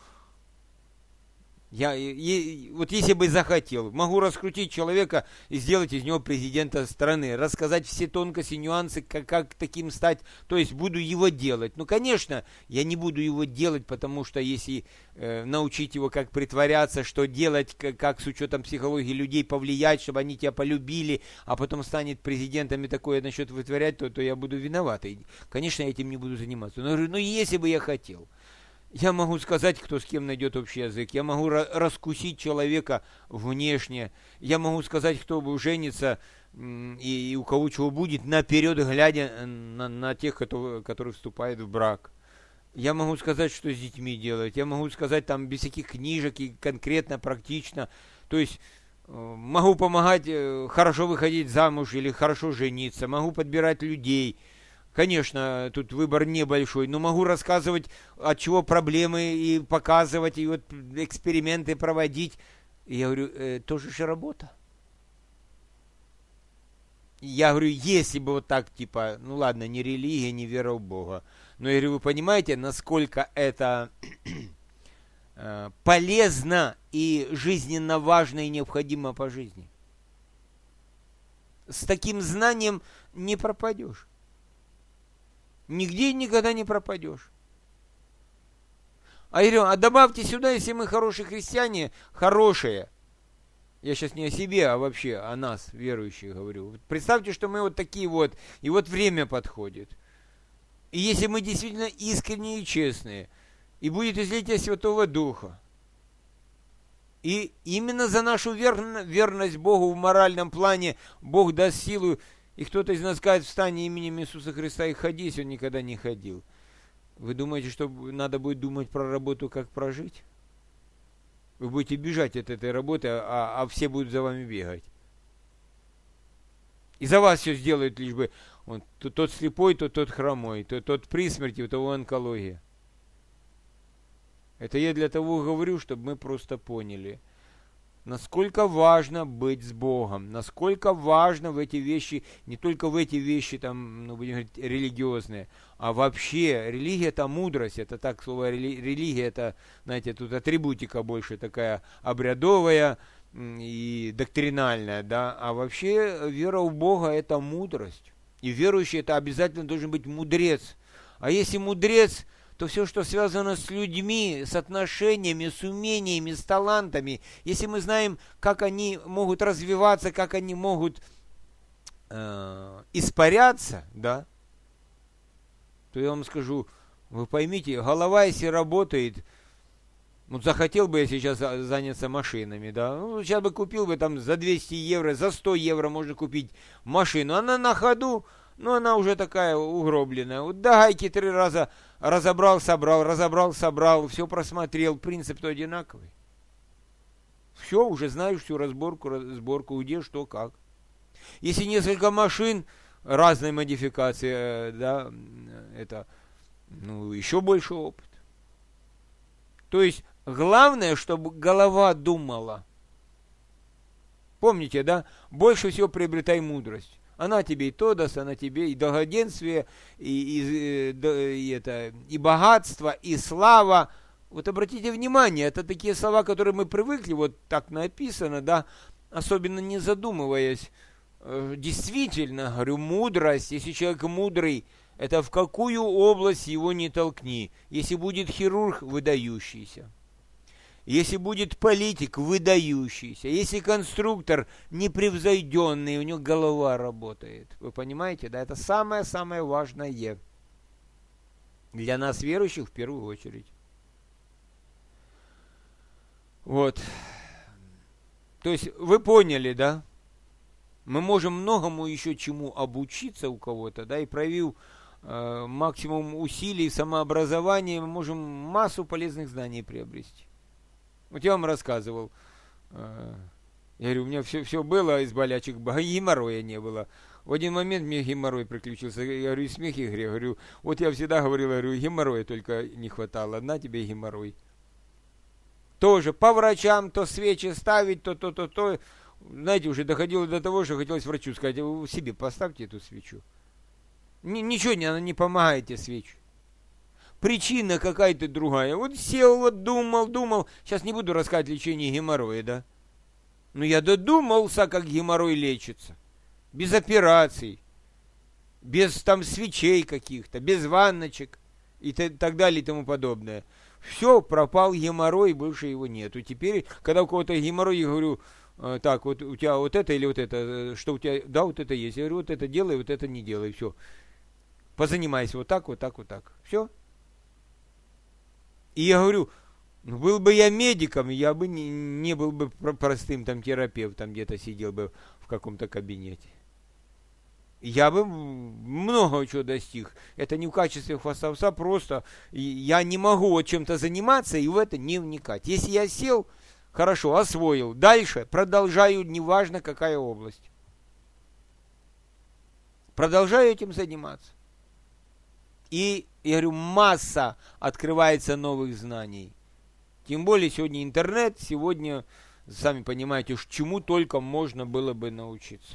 Я, и, вот если бы захотел, могу раскрутить человека и сделать из него президента страны, рассказать все тонкости, нюансы, как, как таким стать, то есть буду его делать. Ну, конечно, я не буду его делать, потому что если э, научить его, как притворяться, что делать, как, как с учетом психологии людей повлиять, чтобы они тебя полюбили, а потом станет президентом и такое насчет вытворять, то, то я буду виноват. И, конечно, я этим не буду заниматься. Но, ну, если бы я хотел... Я могу сказать, кто с кем найдет общий язык. Я могу раскусить человека внешне. Я могу сказать, кто бы женится и, и у кого чего будет, наперед глядя на, на тех, кто, которые вступают в брак. Я могу сказать, что с детьми делать. Я могу сказать там без всяких книжек и конкретно, практично. То есть могу помогать хорошо выходить замуж или хорошо жениться. Могу подбирать людей. Конечно, тут выбор небольшой, но могу рассказывать, от чего проблемы, и показывать, и вот эксперименты проводить. И я говорю, э, тоже же работа. Я говорю, если бы вот так, типа, ну ладно, не религия, не вера в Бога. Но я говорю, вы понимаете, насколько это э, полезно и жизненно важно и необходимо по жизни. С таким знанием не пропадешь. Нигде и никогда не пропадешь. А я говорю, а добавьте сюда, если мы хорошие христиане, хорошие. Я сейчас не о себе, а вообще о нас, верующих, говорю. Представьте, что мы вот такие вот, и вот время подходит. И если мы действительно искренние и честные, и будет излитие Святого Духа, и именно за нашу верно, верность Богу в моральном плане Бог даст силу, и кто-то из нас скажет, встань именем Иисуса Христа и ходи, если он никогда не ходил. Вы думаете, что надо будет думать про работу, как прожить? Вы будете бежать от этой работы, а, а все будут за вами бегать. И за вас все сделают, лишь бы он, то тот слепой, то тот хромой, то тот при смерти, у того онкология. Это я для того говорю, чтобы мы просто поняли. насколько важно быть с Богом, насколько важно в эти вещи, не только в эти вещи, там, ну, будем говорить, религиозные, а вообще религия – это мудрость, это так, слово рели- религия – это, знаете, тут атрибутика больше такая обрядовая и доктринальная, да, а вообще вера в Бога – это мудрость, и верующий – это обязательно должен быть мудрец, а если мудрец – то все, что связано с людьми, с отношениями, с умениями, с талантами, если мы знаем, как они могут развиваться, как они могут э, испаряться, да, то я вам скажу, вы поймите, голова, если работает, вот захотел бы я сейчас заняться машинами, да, ну, сейчас бы купил бы там за двести евро, за сто евро можно купить машину, она на ходу, но она уже такая угробленная. Вот до гайки три раза разобрал, собрал, разобрал, собрал, все просмотрел, принцип-то одинаковый. Все, уже знаешь всю разборку, разборку, где, что, как. Если несколько машин разной модификации, да, это, ну, еще больше опыт. То есть, главное, чтобы голова думала. Помните, да? Больше всего приобретай мудрость. Она тебе и то даст, она тебе и долгоденствие, и, и, и, и, это, и богатство, и слава. Вот обратите внимание, это такие слова, которые мы привыкли, вот так написано, да, особенно не задумываясь. Действительно, говорю, мудрость, если человек мудрый, это в какую область его не толкни. Если будет хирург, выдающийся. Если будет политик, выдающийся. Если конструктор непревзойденный, у него голова работает. Вы понимаете, да? Это самое-самое важное. Для нас, верующих, в первую очередь. Вот. То есть, вы поняли, да? Мы можем многому еще чему обучиться у кого-то, да, и проявив э, максимум усилий, самообразования, мы можем массу полезных знаний приобрести. Вот я вам рассказывал, э, я говорю, у меня все, все было из болячек, геморроя не было. В один момент мне геморрой приключился, я говорю, и смех, и грех, говорю, вот я всегда говорил, говорю, геморроя только не хватало, на тебе геморрой. Тоже по врачам, то свечи ставить, то, то, то, то. Знаете, уже доходило до того, что хотелось врачу сказать, вы себе поставьте эту свечу. Н- ничего не, она не помогает тебе свечу. Причина какая-то другая. Вот сел, вот думал, думал. Сейчас не буду рассказывать лечение геморроя, да? Но я додумался, как геморрой лечится. Без операций. Без там свечей каких-то, без ванночек и т- так далее и тому подобное. Все, пропал геморрой, больше его нету. Теперь, когда у кого-то геморрой, я говорю, так, вот у тебя вот это или вот это, что у тебя, да, вот это есть. Я говорю, вот это делай, вот это не делай, все. Позанимайся вот так, вот так, вот так. Все. И я говорю, ну, был бы я медиком, я бы не, не был бы простым там терапевтом, где-то сидел бы в каком-то кабинете. Я бы много чего достиг. Это не в качестве хвастовства, просто я не могу вот чем-то заниматься и в это не вникать. Если я сел, хорошо, освоил. Дальше продолжаю, неважно какая область. Продолжаю этим заниматься. И, я говорю, масса открывается новых знаний. Тем более сегодня интернет, сегодня, сами понимаете, уж чему только можно было бы научиться.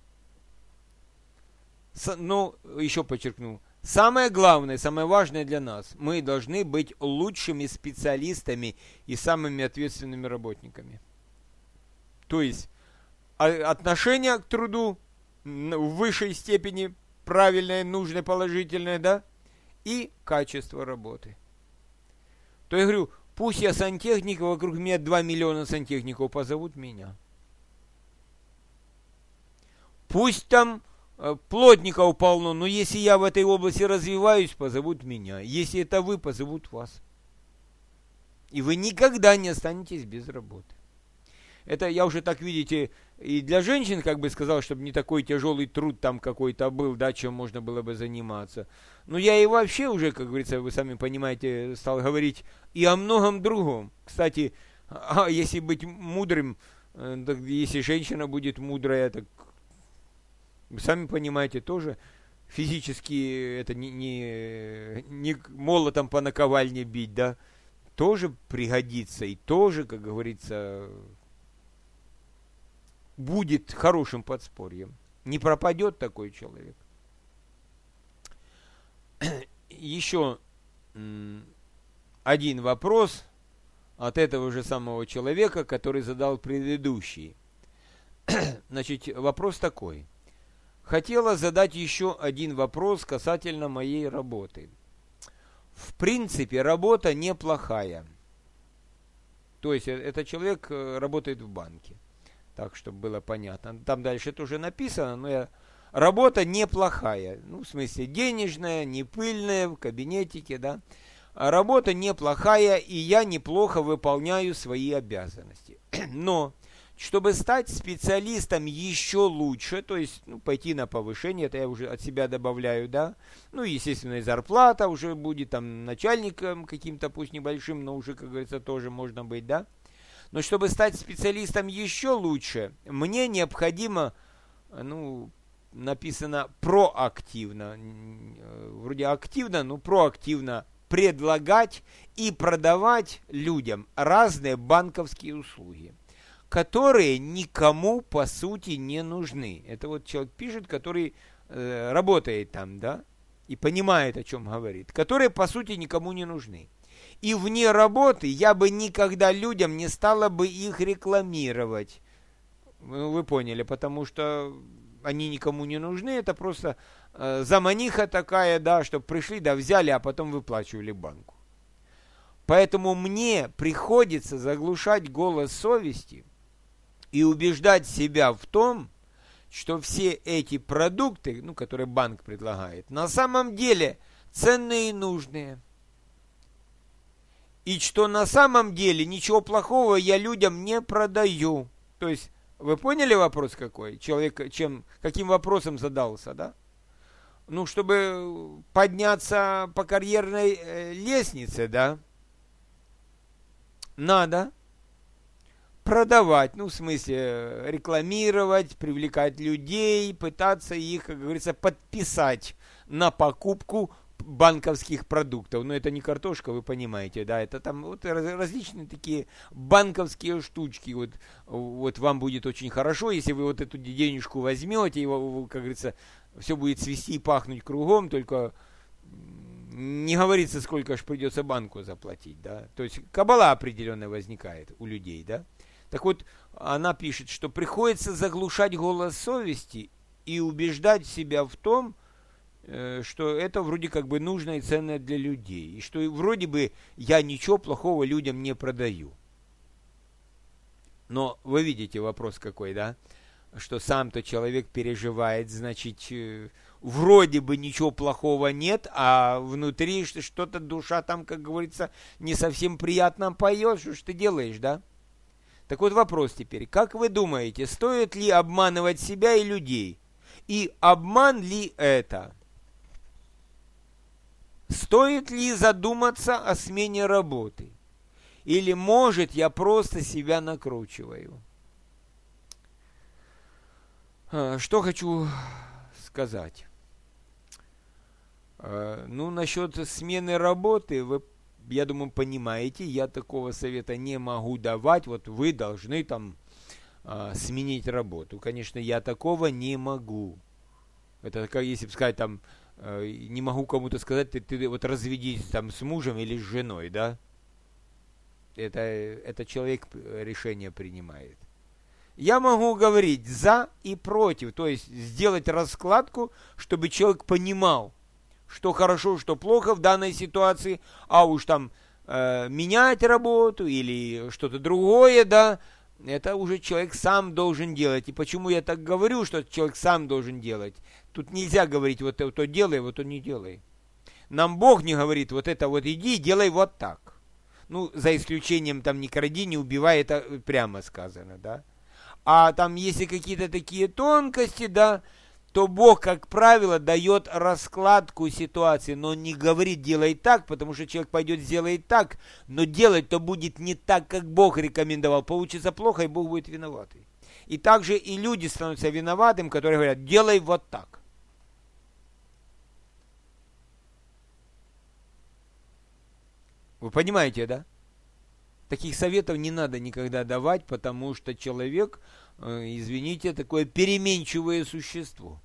С, ну, еще подчеркну, самое главное, самое важное для нас, мы должны быть лучшими специалистами и самыми ответственными работниками. То есть отношение к труду в высшей степени правильное, нужное, положительное, да, и качество работы. То я говорю, пусть я сантехник, вокруг меня два миллиона сантехников позовут меня. Пусть там плотников полно, но если я в этой области развиваюсь, позовут меня. Если это вы, позовут вас. И вы никогда не останетесь без работы. Это я уже так, видите, и для женщин, как бы сказал, чтобы не такой тяжелый труд там какой-то был, да, чем можно было бы заниматься. Но я и вообще уже, как говорится, вы сами понимаете, стал говорить и о многом другом. Кстати, а если быть мудрым, так если женщина будет мудрая, так вы сами понимаете, тоже физически это не, не, не молотом по наковальне бить, да, тоже пригодится и тоже, как говорится, будет хорошим подспорьем. Не пропадет такой человек. Еще один вопрос от этого же самого человека, который задал предыдущий. Значит, вопрос такой. Хотела задать еще один вопрос касательно моей работы. В принципе, работа неплохая. То есть, этот человек работает в банке. Так, чтобы было понятно. Там дальше тоже написано, но я... Работа неплохая. Ну, в смысле, денежная, не пыльная, в кабинетике, да. А работа неплохая, и я неплохо выполняю свои обязанности. Но... Чтобы стать специалистом еще лучше, то есть ну, пойти на повышение, это я уже от себя добавляю, да, ну, естественно, и зарплата уже будет там начальником каким-то, пусть небольшим, но уже, как говорится, тоже можно быть, да. Но чтобы стать специалистом еще лучше, мне необходимо, ну, написано проактивно, вроде активно, но проактивно предлагать и продавать людям разные банковские услуги, которые никому, по сути, не нужны. Это вот человек пишет, который э, работает там, да, и понимает, о чем говорит, которые, по сути, никому не нужны. И вне работы я бы никогда людям не стала бы их рекламировать. Вы, вы поняли, потому что они никому не нужны, это просто э, заманиха такая, да, чтобы пришли, да, взяли, а потом выплачивали банку. Поэтому мне приходится заглушать голос совести и убеждать себя в том, что все эти продукты, ну, которые банк предлагает, на самом деле ценные и нужные. И что на самом деле ничего плохого я людям не продаю. То есть, вы поняли вопрос какой? Человек чем, каким вопросом задался, да? Ну, чтобы подняться по карьерной э, лестнице, да? Надо продавать, ну, в смысле, рекламировать, привлекать людей, пытаться их, как говорится, подписать на покупку банковских продуктов. Но это не картошка, вы понимаете, да, это там вот различные такие банковские штучки. Вот, вот вам будет очень хорошо, если вы вот эту денежку возьмете, и, как говорится, все будет цвести и пахнуть кругом, только не говорится, сколько ж придется банку заплатить, да. То есть кабала определенная возникает у людей, да. Так вот, она пишет, что приходится заглушать голос совести и убеждать себя в том, что это вроде как бы нужно и ценно для людей. И что вроде бы я ничего плохого людям не продаю. Но вы видите вопрос какой, да? Что сам-то человек переживает, значит, вроде бы ничего плохого нет, а внутри что-то душа там, как говорится, не совсем приятно поет. Что ж ты делаешь, да? Так вот вопрос теперь. Как вы думаете, стоит ли обманывать себя и людей? И обман ли это? Стоит ли задуматься о смене работы? Или, может, я просто себя накручиваю? Что хочу сказать? Ну, насчет смены работы, вы, я думаю, понимаете, я такого совета не могу давать. Вот вы должны там сменить работу. Конечно, я такого не могу. Это как если бы сказать там, не могу кому-то сказать, ты, ты вот разведись там с мужем или с женой, да? Это, это человек решение принимает. Я могу говорить за и против, то есть сделать раскладку, чтобы человек понимал, что хорошо, что плохо в данной ситуации, а уж там э, менять работу или что-то другое, да, это уже человек сам должен делать. И почему я так говорю, что человек сам должен делать? Тут нельзя говорить, вот это делай, вот это не делай. Нам Бог не говорит, вот это вот иди, делай вот так. Ну, за исключением там не кради, не убивай, это прямо сказано, да. А там если какие-то такие тонкости, да, то Бог, как правило, дает раскладку ситуации, но не говорит делай так, потому что человек пойдет сделает так, но делать-то будет не так, как Бог рекомендовал. Получится плохо, и Бог будет виноватый. И также и люди становятся виноватым, которые говорят делай вот так. Вы понимаете, да? Таких советов не надо никогда давать, потому что человек извините, такое переменчивое существо.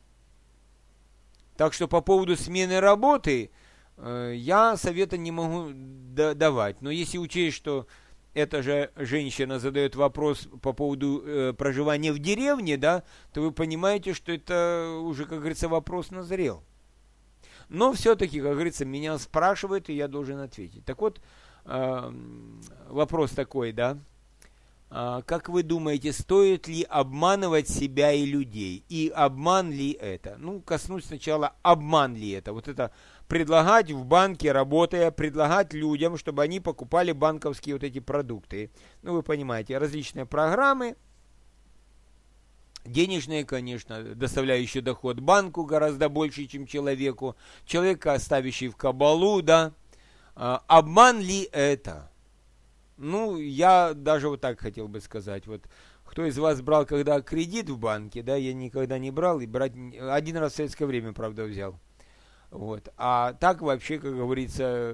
Так что по поводу смены работы я совета не могу давать. Но если учесть, что эта же женщина задает вопрос по поводу э, проживания в деревне, да, то вы понимаете, что это уже, как говорится, вопрос назрел. Но все-таки, как говорится, меня спрашивают, и я должен ответить. Так вот, э, вопрос такой, да. А, как вы думаете, стоит ли обманывать себя и людей? И обман ли это? Ну, коснусь сначала, обман ли это? Вот это предлагать в банке, работая, предлагать людям, чтобы они покупали банковские вот эти продукты. Ну, вы понимаете, различные программы, денежные, конечно, доставляющие доход банку гораздо больше, чем человеку. Человека, ставящий в кабалу, да. А, обман ли это? Ну, я даже вот так хотел бы сказать. Вот кто из вас брал когда кредит в банке, да, я никогда не брал, и брать один раз в советское время, правда, взял. Вот. А так вообще, как говорится,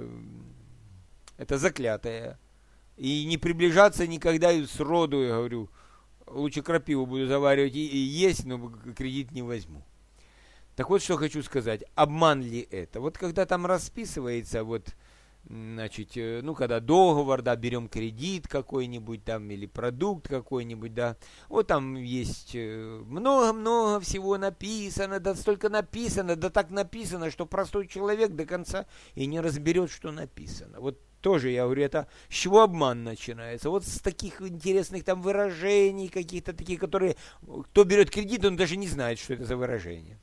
это заклятое. И не приближаться никогда и сроду, я говорю, лучше крапиву буду заваривать и, и есть, но кредит не возьму. Так вот, что хочу сказать. Обман ли это? Вот когда там расписывается, вот, значит, ну, когда договор, да, берем кредит какой-нибудь там, или продукт какой-нибудь, да, вот там есть много-много всего написано, да столько написано, да так написано, что простой человек до конца и не разберет, что написано. Вот тоже, я говорю, это с чего обман начинается? Вот с таких интересных там выражений, каких-то таких, которые, кто берет кредит, он даже не знает, что это за выражение.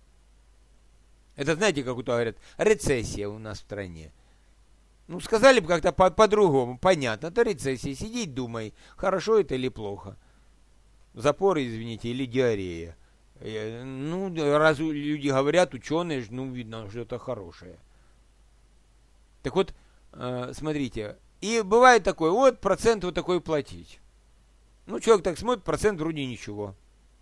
Это, знаете, как кто говорят, рецессия у нас в стране. Ну, сказали бы как-то по- по-другому, понятно, это рецессия, сиди, думай, хорошо это или плохо. Запор, извините, или диарея. Ну, раз люди говорят, ученые, ну, видно, что это хорошее. Так вот, э, смотрите, и бывает такое, вот процент вот такой платить. Ну, человек так смотрит, процент вроде ничего.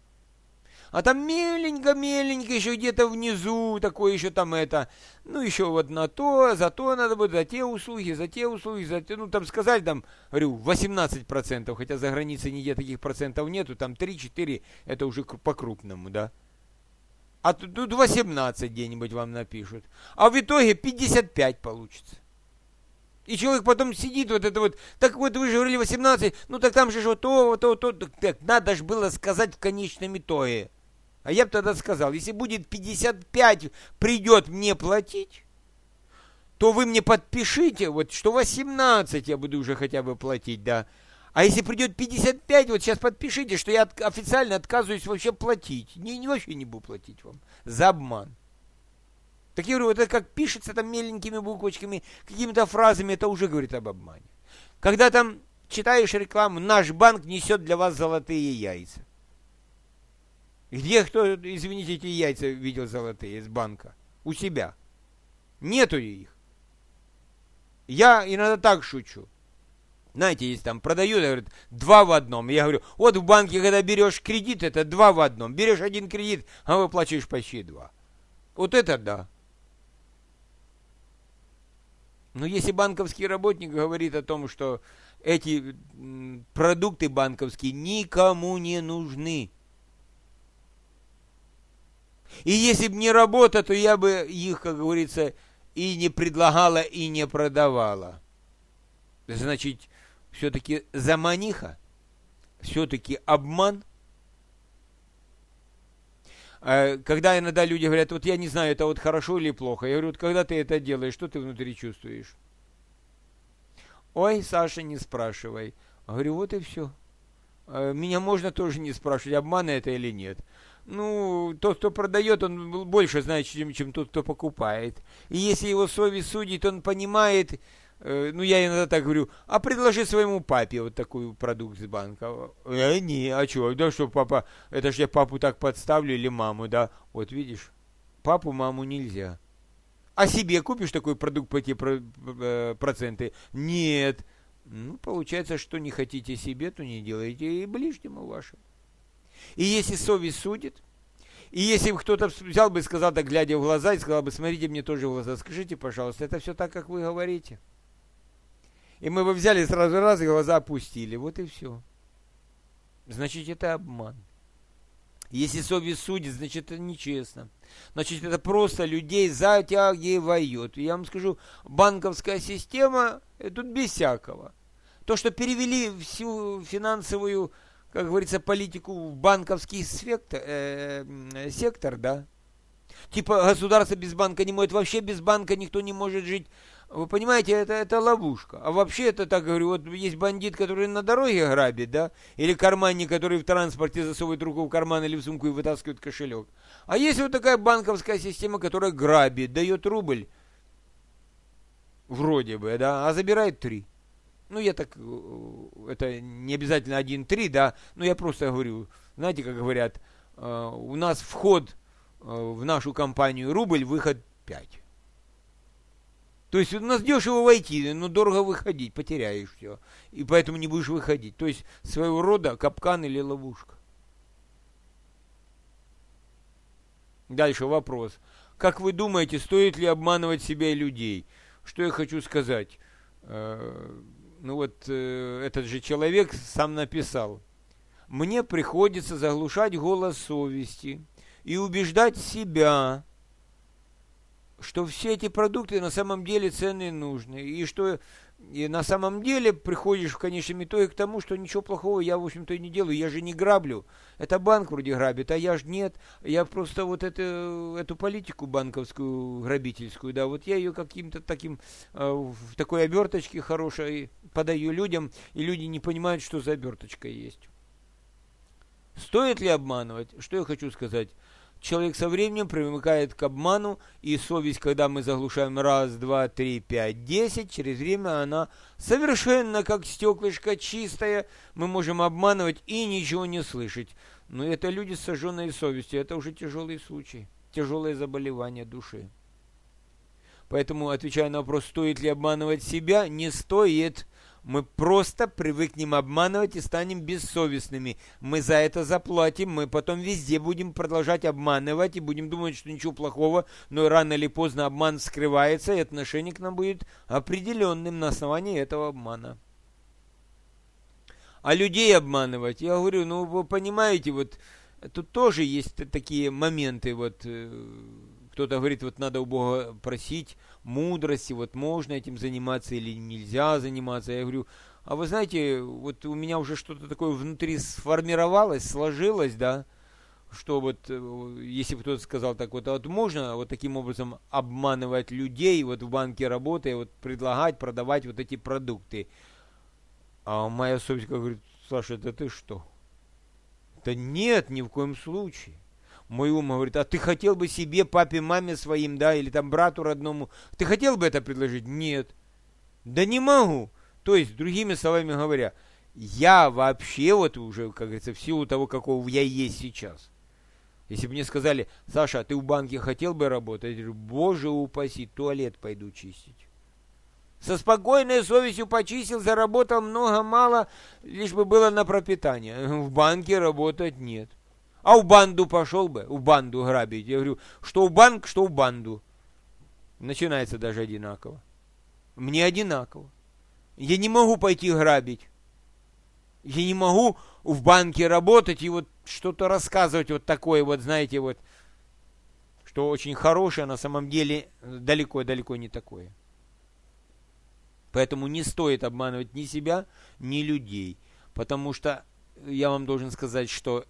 А там меленько-меленько еще где-то внизу, такое еще там это, ну еще вот на то, за то надо будет, за те услуги, за те услуги, за те, ну там сказали, там, говорю, восемнадцать процентов, хотя за границей нигде таких процентов нету, там три-четыре, это уже по-крупному, да. А тут, тут восемнадцать где-нибудь вам напишут, а в итоге пятьдесят пять получится. И человек потом сидит, вот это вот, так вот вы же говорили восемнадцать, ну так там же вот то, вот то, то, так надо же было сказать в конечном итоге. А я бы тогда сказал, если будет пятьдесят пять, придет мне платить, то вы мне подпишите, вот что восемнадцать я буду уже хотя бы платить, да. А если придет пятьдесят пять, вот сейчас подпишите, что я от, официально отказываюсь вообще платить. Не, не, вообще не буду платить вам за обман. Так я говорю, это как пишется там меленькими буквочками, какими-то фразами, это уже говорит об обмане. Когда там читаешь рекламу, наш банк несет для вас золотые яйца. Где кто, извините, эти яйца видел золотые из банка? У себя. Нету их. Я иногда так шучу. Знаете, есть там продают, говорят, два в одном. Я говорю, вот в банке, когда берешь кредит, это два в одном. Берешь один кредит, а выплачиваешь почти два. Вот это да. Но если банковский работник говорит о том, что эти продукты банковские никому не нужны, и если бы не работа, то я бы их, как говорится, и не предлагала, и не продавала. Значит, все-таки заманиха, все-таки обман. Когда иногда люди говорят, вот я не знаю, это вот хорошо или плохо. Я говорю, вот когда ты это делаешь, что ты внутри чувствуешь? Ой, Саша, не спрашивай. Говорю, вот и все. Меня можно тоже не спрашивать, обман это или нет. Ну, тот, кто продает, он больше знает, чем, чем тот, кто покупает. И если его совесть судит, он понимает, э, ну, я иногда так говорю, а предложи своему папе вот такой продукт с банка. Э, не, а что, да что, папа, это ж я папу так подставлю или маму, да? Вот видишь, папу, маму нельзя. А себе купишь такой продукт по те про, э, проценты? Нет. Ну, получается, что не хотите себе, то не делайте и ближнему вашему. И если совесть судит, и если бы кто-то взял бы и сказал, так глядя в глаза, и сказал бы, смотрите мне тоже в глаза, скажите, пожалуйста, это все так, как вы говорите. И мы бы взяли сразу раз и глаза опустили, вот и все. значит это обман. Если совесть судит, значит это нечестно. Значит это просто людей затягивают. Я вам скажу, банковская система, тут без всякого. То, что перевели всю финансовую, как говорится, политику в банковский сектор, э, сектор, да. Типа государство без банка не может, вообще без банка никто не может жить. Вы понимаете, это, это ловушка. А вообще это, так говорю, вот есть бандит, который на дороге грабит, да, или карманник, который в транспорте засовывает руку в карман или в сумку и вытаскивает кошелек. А есть вот такая банковская система, которая грабит, дает рубль, вроде бы, да, а забирает три. Ну, я так, это не обязательно один-три, да, но я просто говорю, знаете, как говорят, у нас вход в нашу компанию рубль, выход пять. То есть у нас дешево войти, но дорого выходить, потеряешь все. И поэтому не будешь выходить. То есть своего рода капкан или ловушка. Дальше вопрос. Как вы думаете, стоит ли обманывать себя и людей? Что я хочу сказать? Ну вот этот же человек сам написал. Мне приходится заглушать голос совести и убеждать себя, что все эти продукты на самом деле ценные и нужные, и что и на самом деле приходишь в конечном итоге к тому, что ничего плохого я, в общем-то, и не делаю, я же не граблю, это банк вроде грабит, а я же нет, я просто вот это, эту политику банковскую, грабительскую, да, вот я ее каким-то таким, э, в такой оберточке хорошей подаю людям, и люди не понимают, что за оберточка есть. Стоит ли обманывать? Что я хочу сказать? Человек со временем привыкает к обману, и совесть, когда мы заглушаем раз, два, три, пять, десять, через время она совершенно как стеклышко чистое, мы можем обманывать и ничего не слышать. Но это люди с сожженной совестью, это уже тяжелый случай, тяжелое заболевание души. Поэтому, отвечая на вопрос, стоит ли обманывать себя, не стоит. Мы просто привыкнем обманывать и станем бессовестными. Мы за это заплатим, мы потом везде будем продолжать обманывать и будем думать, что ничего плохого, но рано или поздно обман скрывается, и отношение к нам будет определенным на основании этого обмана. А людей обманывать, я говорю, ну вы понимаете, вот тут тоже есть такие моменты, вот кто-то говорит, вот надо у Бога просить мудрости, вот можно этим заниматься или нельзя заниматься. Я говорю, а вы знаете, вот у меня уже что-то такое внутри сформировалось, сложилось, да, что вот, если бы кто-то сказал так, вот, а вот можно вот таким образом обманывать людей, вот в банке работая, вот предлагать, продавать вот эти продукты. А моя совесть говорит, Саша, это ты что? Да нет, ни в коем случае. Мой ум говорит, а ты хотел бы себе, папе, маме своим, да, или там брату родному, ты хотел бы это предложить? Нет. Да не могу. То есть, другими словами говоря, я вообще вот уже, как говорится, в силу того, какого я есть сейчас. Если бы мне сказали, Саша, а ты в банке хотел бы работать? Я говорю, боже упаси, туалет пойду чистить. Со спокойной совестью почистил, заработал много-мало, лишь бы было на пропитание. В банке работать нет. А в банду пошел бы, в банду грабить. Я говорю, что в банк, что в банду. Начинается даже одинаково. Мне одинаково. Я не могу пойти грабить. Я не могу в банке работать и вот что-то рассказывать вот такое вот, знаете, вот, что очень хорошее, а на самом деле далеко-далеко не такое. Поэтому не стоит обманывать ни себя, ни людей. Потому что я вам должен сказать, что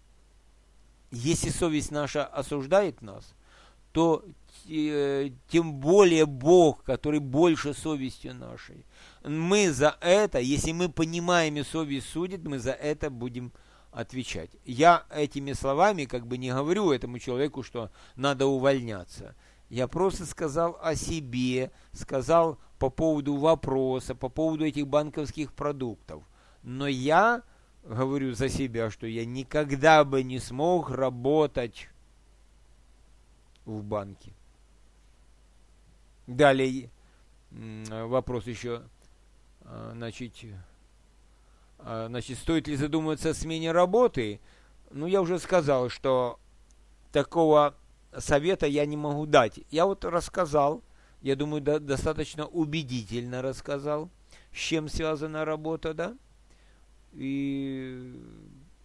если совесть наша осуждает нас, то э, тем более Бог, который больше совестью нашей. Мы за это, если мы понимаем и совесть судит, мы за это будем отвечать. Я этими словами как бы не говорю этому человеку, что надо увольняться. Я просто сказал о себе, сказал по поводу вопроса, по поводу этих банковских продуктов. Но я говорю за себя, что я никогда бы не смог работать в банке. Далее вопрос еще, значит, значит, стоит ли задумываться о смене работы? Ну, я уже сказал, что такого совета я не могу дать. Я вот рассказал, я думаю, до, достаточно убедительно рассказал, с чем связана работа, да? И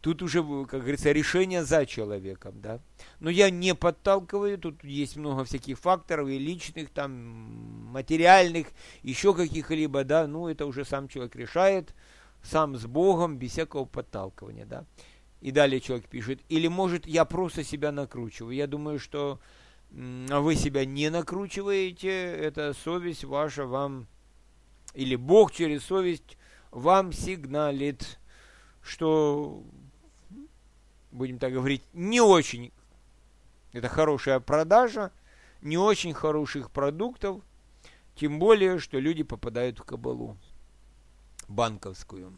Тут уже, как говорится, решение за человеком, да. Но я не подталкиваю, тут есть много всяких факторов, и личных, там, материальных, еще каких-либо, да. Ну, это уже сам человек решает, сам с Богом, без всякого подталкивания, да. И далее человек пишет, или, может, я просто себя накручиваю. Я думаю, что вы себя не накручиваете, это совесть ваша вам, или Бог через совесть вам сигналит, что, будем так говорить, не очень, это хорошая продажа, не очень хороших продуктов, тем более, что люди попадают в кабалу банковскую.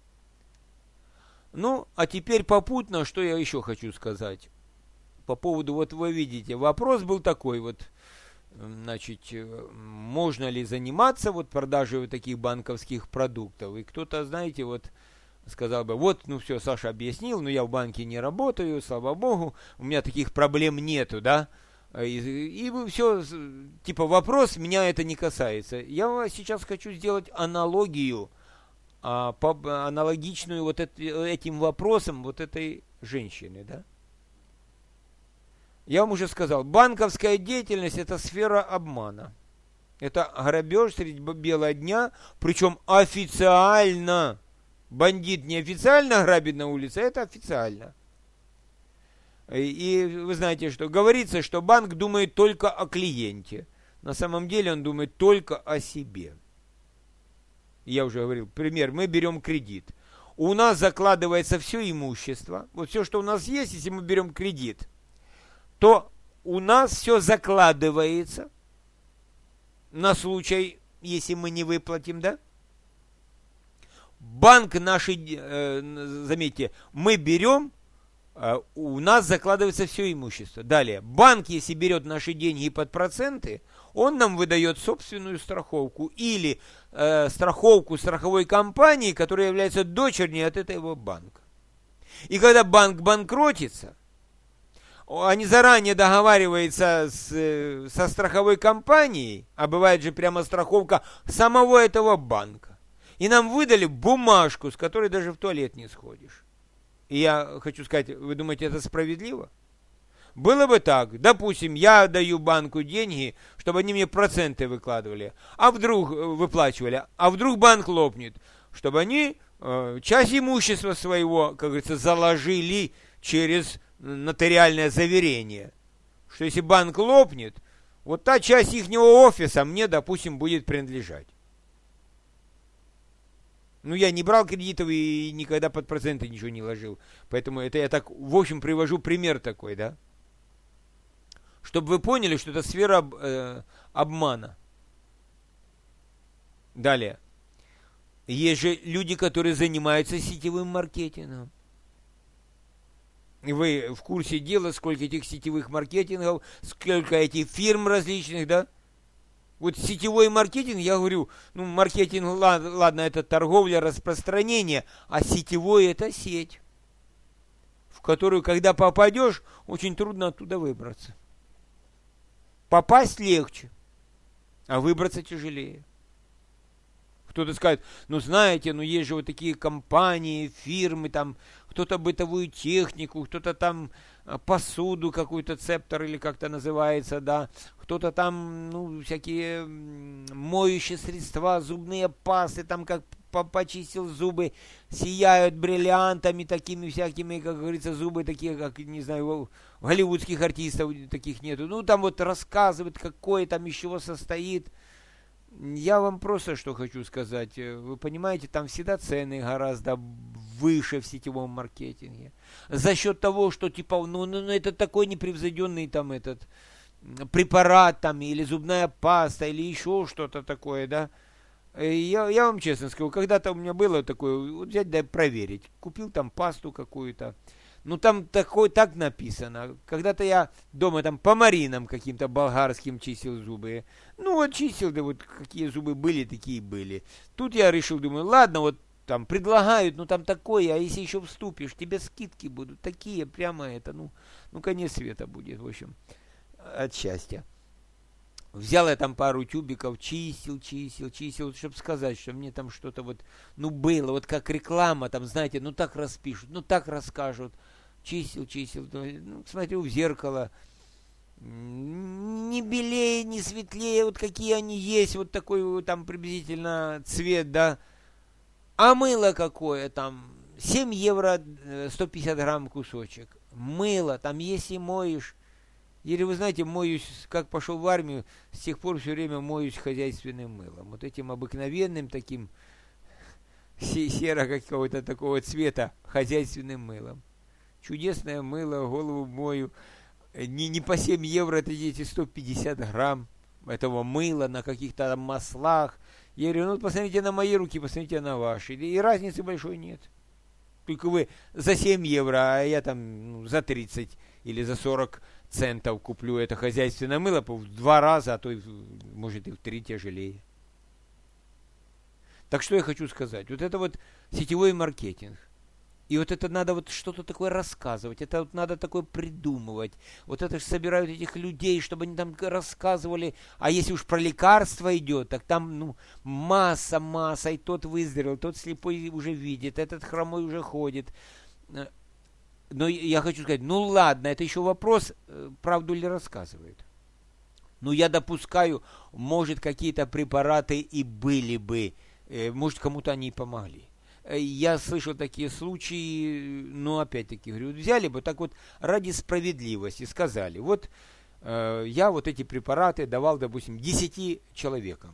Ну, а теперь попутно, что я еще хочу сказать. По поводу, вот вы видите, вопрос был такой вот, значит, можно ли заниматься вот продажей вот таких банковских продуктов. И кто-то, знаете, вот сказал бы, вот, ну все, Саша объяснил, но я в банке не работаю, слава богу, у меня таких проблем нету, да. И, и все, типа, вопрос, меня это не касается. Я сейчас хочу сделать аналогию, а, по, аналогичную вот это, этим вопросам вот этой женщины, да. Я вам уже сказал, банковская деятельность – это сфера обмана. Это грабеж средь бела дня, причем официально. Бандит не официально грабит на улице, это официально. И, и вы знаете, что говорится, что банк думает только о клиенте. На самом деле он думает только о себе. Я уже говорил, пример, мы берем кредит. У нас закладывается все имущество. Вот все, что у нас есть, если мы берем кредит, то у нас все закладывается на случай, если мы не выплатим, да? Банк наши, э, заметьте, мы берем, э, у нас закладывается все имущество. Далее, банк, если берет наши деньги под проценты, он нам выдает собственную страховку или э, страховку страховой компании, которая является дочерней от этого банка. И когда банк банкротится, они заранее договариваются с, со страховой компанией, а бывает же прямо страховка самого этого банка. И нам выдали бумажку, с которой даже в туалет не сходишь. И я хочу сказать, вы думаете, это справедливо? Было бы так, допустим, я даю банку деньги, чтобы они мне проценты выкладывали, а вдруг выплачивали, а вдруг банк лопнет, чтобы они э, часть имущества своего, как говорится, заложили через нотариальное заверение, что если банк лопнет, вот та часть ихнего офиса мне, допустим, будет принадлежать. Ну, я не брал кредитов и никогда под проценты ничего не ложил, поэтому это я так, в общем, привожу пример такой, да, чтобы вы поняли, что это сфера э, обмана. Далее. Есть же люди, которые занимаются сетевым маркетингом. Вы в курсе дела, сколько этих сетевых маркетингов, сколько этих фирм различных, да? Вот сетевой маркетинг, я говорю, ну, маркетинг, ладно, ладно, это торговля, распространение, а сетевой это сеть, в которую, когда попадешь, очень трудно оттуда выбраться. Попасть легче, а выбраться тяжелее. Кто-то скажет, ну знаете, ну есть же вот такие компании, фирмы, там кто-то бытовую технику, кто-то там посуду какую-то, цептор или как-то называется, да, кто-то там, ну, всякие моющие средства, зубные пасты, там как почистил зубы, сияют бриллиантами такими всякими, как говорится, зубы такие, как, не знаю, голливудских артистов таких нету. Ну, там вот рассказывают, какое там из чего состоит. Я вам просто что хочу сказать. Вы понимаете, там всегда цены гораздо выше в сетевом маркетинге. За счет того, что типа, ну, ну это такой непревзойденный там этот препарат там, или зубная паста, или еще что-то такое, да. Я, я вам честно скажу, когда-то у меня было такое, вот взять да проверить. Купил там пасту какую-то. Ну, там такой, так написано. Когда-то я дома там по маринам каким-то болгарским чистил зубы. Ну, вот чистил, да вот какие зубы были, такие были. Тут я решил, думаю, ладно, вот там предлагают, ну, там такое, а если еще вступишь, тебе скидки будут такие, прямо это, ну, ну, конец света будет, в общем, от счастья. Взял я там пару тюбиков, чистил, чистил, чистил, чтобы сказать, что мне там что-то вот, ну, было, вот как реклама, там, знаете, ну, так распишут, ну, так расскажут. Чистил, чистил, ну, смотрю в зеркало, не белее, не светлее, вот какие они есть, вот такой вот там приблизительно цвет, да. А мыло какое там, семь евро, сто пятьдесят грамм кусочек. Мыло, там если моешь. Или вы знаете, моюсь, как пошел в армию, с тех пор все время моюсь хозяйственным мылом. Вот этим обыкновенным таким серо какого-то такого цвета хозяйственным мылом. Чудесное мыло, голову мою. Не, не по семь евро, это эти сто пятьдесят грамм этого мыла на каких-то маслах. Я говорю, ну посмотрите на мои руки, посмотрите на ваши. И разницы большой нет. Только вы за семь евро, а я там ну, за тридцать или за сорок центов куплю это хозяйственное мыло в два раза, а то, может, и в три тяжелее. Так что я хочу сказать? Вот это вот сетевой маркетинг. И вот это надо вот что-то такое рассказывать, это вот надо такое придумывать. Вот это же собирают этих людей, чтобы они там рассказывали. А если уж про лекарства идет, так там ну масса, масса. И тот выздоровел, тот слепой уже видит, этот хромой уже ходит. Но я хочу сказать, ну ладно, это еще вопрос, правду ли рассказывает. Ну я допускаю, может какие-то препараты и были бы, может кому-то они и помогли. Я слышал такие случаи, ну, опять-таки, говорю, взяли бы так вот ради справедливости, сказали, вот э, я вот эти препараты давал, допустим, десяти человекам.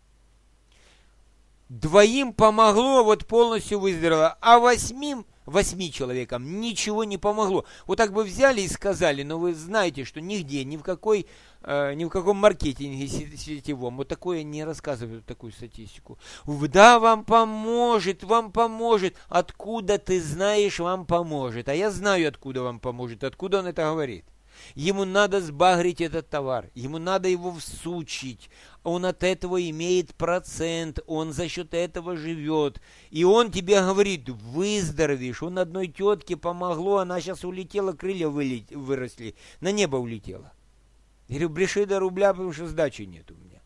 Двоим помогло, вот полностью выздоровело, а восьмим, восьми человекам ничего не помогло. Вот так бы взяли и сказали, но вы знаете, что нигде, ни в какой, э, ни в каком маркетинге сетевом вот такое не рассказывают, такую статистику. Да, вам поможет, вам поможет. Откуда ты знаешь, вам поможет? А я знаю, откуда вам поможет, откуда он это говорит. Ему надо сбагрить этот товар, ему надо его всучить, он от этого имеет процент, он за счет этого живет. И он тебе говорит, выздоровеешь, он одной тетке помогло, она сейчас улетела, крылья вылет, выросли, на небо улетела. Я говорю, бреши до рубля, потому что сдачи нет у меня.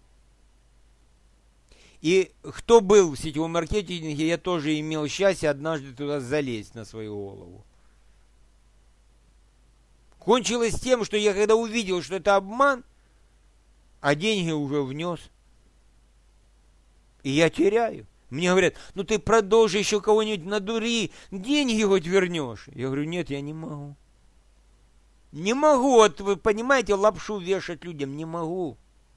И кто был в сетевом маркетинге, я тоже имел счастье однажды туда залезть на свою голову. Кончилось тем, что я когда увидел, что это обман, а деньги уже внес, и я теряю. Мне говорят, ну ты продолжи еще кого-нибудь надури, деньги хоть вернешь. Я говорю, нет, я не могу. Не могу, вот вы понимаете, лапшу вешать людям, не могу.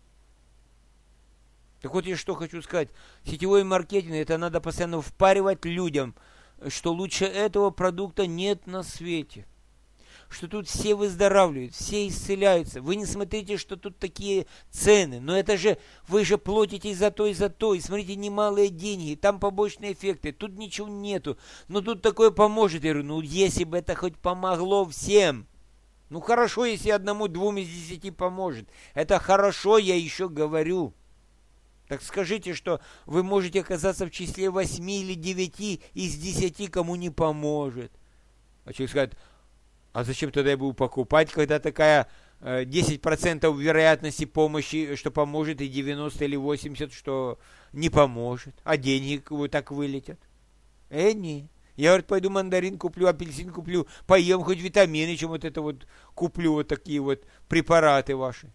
Так вот я что хочу сказать. Сетевой маркетинг, это надо постоянно впаривать людям, что лучше этого продукта нет на свете. Что тут все выздоравливают, все исцеляются. Вы не смотрите, что тут такие цены. Но это же, вы же платите за то и за то. И смотрите, немалые деньги, там побочные эффекты. Тут ничего нету. Но тут такое поможет. Я говорю, ну если бы это хоть помогло всем. Ну хорошо, если одному-двум из десяти поможет. Это хорошо, я еще говорю. Так скажите, что вы можете оказаться в числе восьми или девяти из десяти, кому не поможет. А человек скажет, а зачем тогда я буду покупать, когда такая э, десять процентов вероятности помощи, что поможет, и девяносто или восемьдесят, что не поможет, а деньги вот так вылетят? Э, не. Я, говорит, пойду мандарин куплю, апельсин куплю, поем хоть витамины, чем вот это вот куплю, вот такие вот препараты ваши.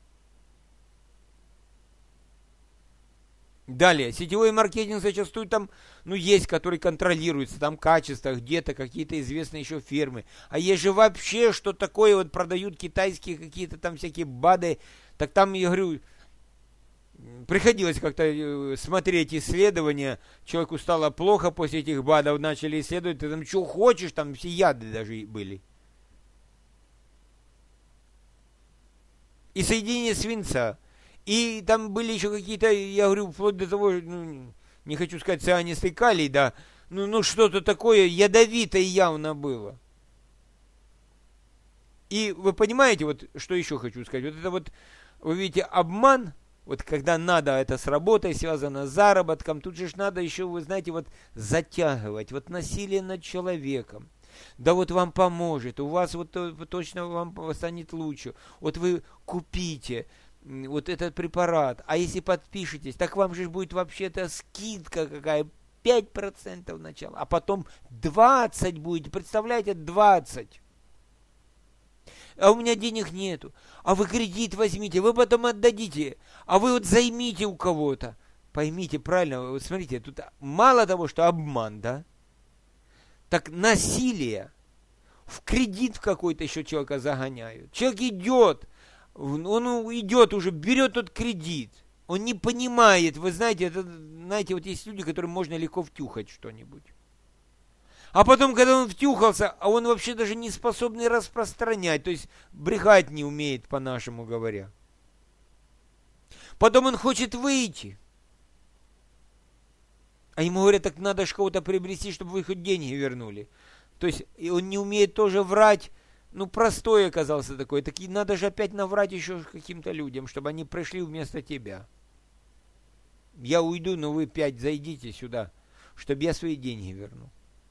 Далее, сетевой маркетинг зачастую там, ну, есть, который контролируется, там качество, где-то какие-то известные еще фирмы. А есть же вообще, что такое, вот продают китайские какие-то там всякие БАДы, так там, я говорю, приходилось как-то смотреть исследования, человеку стало плохо после этих БАДов, начали исследовать, ты там что хочешь, там все яды даже были. И соединение свинца. И там были еще какие-то, я говорю, вплоть до того, ну, не хочу сказать цианистый калий, да, ну, ну что-то такое ядовитое явно было. И вы понимаете, вот что еще хочу сказать, вот это вот, вы видите, обман, вот когда надо это с работой связано, с заработком, тут же надо еще, вы знаете, вот затягивать, вот насилие над человеком. Да вот вам поможет, у вас вот точно вам станет лучше, вот вы купите. вот этот препарат, а если подпишетесь, так вам же будет вообще-то скидка какая, пять процентов начала, а потом двадцать будете, представляете, двадцать. А у меня денег нету, а вы кредит возьмите, вы потом отдадите, а вы вот займите у кого-то. Поймите правильно, вот смотрите, тут мало того, что обман, да, так насилие, в кредит в какой-то еще человека загоняют. Человек идет, он идет уже, берет тот кредит, он не понимает, вы знаете, это, знаете, вот есть люди, которым можно легко втюхать что-нибудь. А потом, когда он втюхался, а он вообще даже не способный распространять, то есть брехать не умеет, по-нашему говоря. Потом он хочет выйти. А ему говорят, так надо же кого-то приобрести, чтобы вы хоть деньги вернули. То есть и он не умеет тоже врать. Ну, простой оказался такой. Так и надо же опять наврать еще каким-то людям, чтобы они пришли вместо тебя. Я уйду, но вы пять зайдите сюда, чтобы я свои деньги вернул.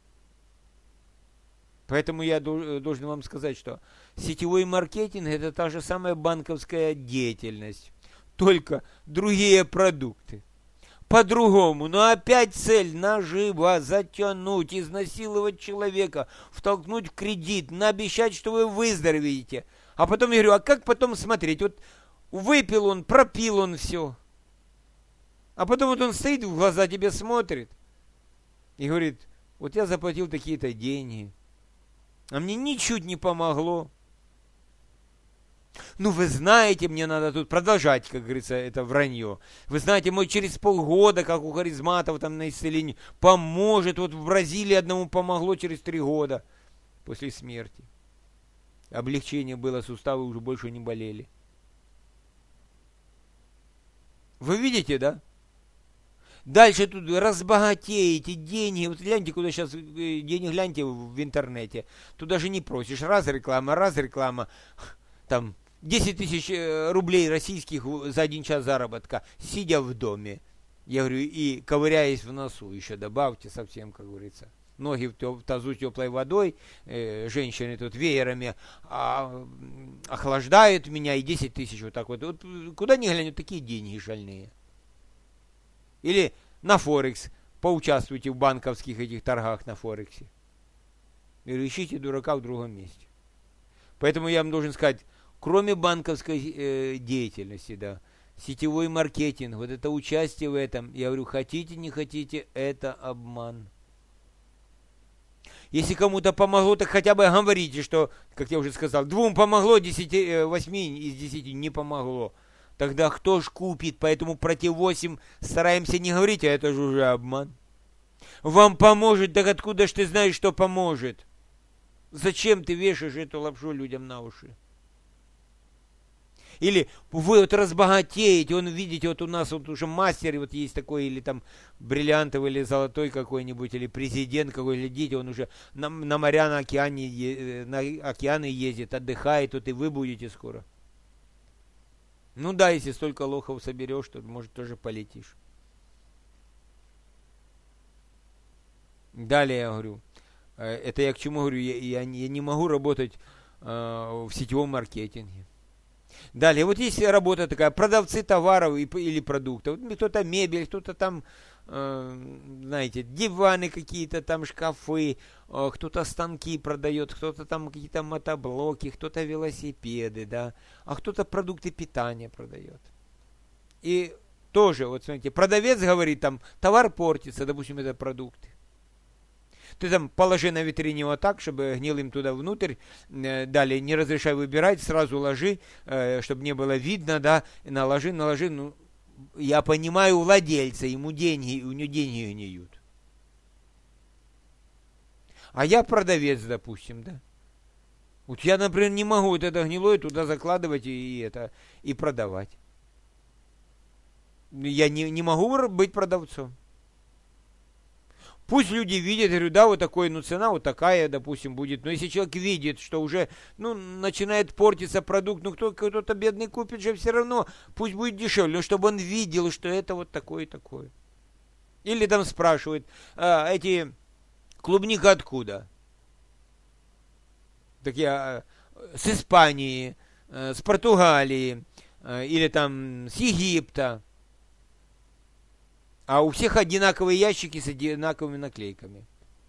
Поэтому я должен вам сказать, что сетевой маркетинг – это та же самая банковская деятельность, только другие продукты. По-другому, но опять цель – наживо, затянуть, изнасиловать человека, втолкнуть в кредит, наобещать, что вы выздоровеете. А потом я говорю, а как потом смотреть? Вот выпил он, пропил он все. А потом вот он стоит, в глаза тебе смотрит и говорит, вот я заплатил такие-то деньги, а мне ничуть не помогло. Ну, вы знаете, мне надо тут продолжать, как говорится, это вранье. Вы знаете, мы через полгода, как у харизматов там на исцелении, поможет. Вот в Бразилии одному помогло через три года после смерти. Облегчение было, суставы уже больше не болели. Вы видите, да? Дальше тут разбогатеете, деньги. Вот гляньте, куда сейчас деньги, гляньте в интернете. Тут даже не просишь. Раз реклама, раз реклама. Там десять тысяч рублей российских за один час заработка, сидя в доме. Я говорю, и ковыряясь в носу еще добавьте совсем, как говорится. Ноги в, тё, в тазу теплой водой, э, женщины тут веерами а, охлаждают меня, и десять тысяч вот так вот. Вот куда ни глянь, вот такие деньги шальные. Или на Форекс, поучаствуйте в банковских этих торгах на Форексе. И ищите дурака в другом месте. Поэтому я вам должен сказать, кроме банковской э, деятельности, да, сетевой маркетинг, вот это участие в этом, я говорю, хотите, не хотите, это обман. Если кому-то помогло, так хотя бы говорите, что, как я уже сказал, двум помогло, десяти, восьми из десяти не помогло. Тогда кто ж купит? Поэтому про те восемь стараемся не говорить, а это же уже обман. Вам поможет, так откуда ж ты знаешь, что поможет? Зачем ты вешаешь эту лапшу людям на уши? Или вы вот разбогатеете, он, видите, вот у нас вот уже мастер вот есть такой, или там бриллиантовый, или золотой какой-нибудь, или президент какой-то, глядите, он уже на, на моря, на океане, на океаны ездит, отдыхает, вот и вы будете скоро. Ну да, если столько лохов соберешь, то, может, тоже полетишь. Далее я говорю, это я к чему говорю, я, я, я не могу работать э, в сетевом маркетинге. Далее, вот есть работа такая, продавцы товаров и, или продуктов. Вот кто-то мебель, кто-то там, э, знаете, диваны какие-то, там шкафы, э, кто-то станки продает, кто-то там какие-то мотоблоки, кто-то велосипеды, да, а кто-то продукты питания продает. И тоже, вот смотрите, продавец говорит, там, товар портится, допустим, это продукты. Ты там положи на витрине вот так, чтобы гнилым туда внутрь, э, далее не разрешай выбирать, сразу ложи, э, чтобы не было видно, да, наложи, наложи, ну, я понимаю владельца, ему деньги, у него деньги гниют. А я продавец, допустим, да. Вот я, например, не могу вот это гнилое туда закладывать и, и это, и продавать. Я не, не могу быть продавцом. Пусть люди видят, я говорю, да, вот такой, ну, цена вот такая, допустим, будет. Но если человек видит, что уже, ну, начинает портиться продукт, ну, кто, кто-то бедный купит же все равно, пусть будет дешевле, но чтобы он видел, что это вот такое и такое. Или там спрашивают, а, эти клубника откуда? Так я с Испании, с Португалии, или там с Египта. А у всех одинаковые ящики с одинаковыми наклейками.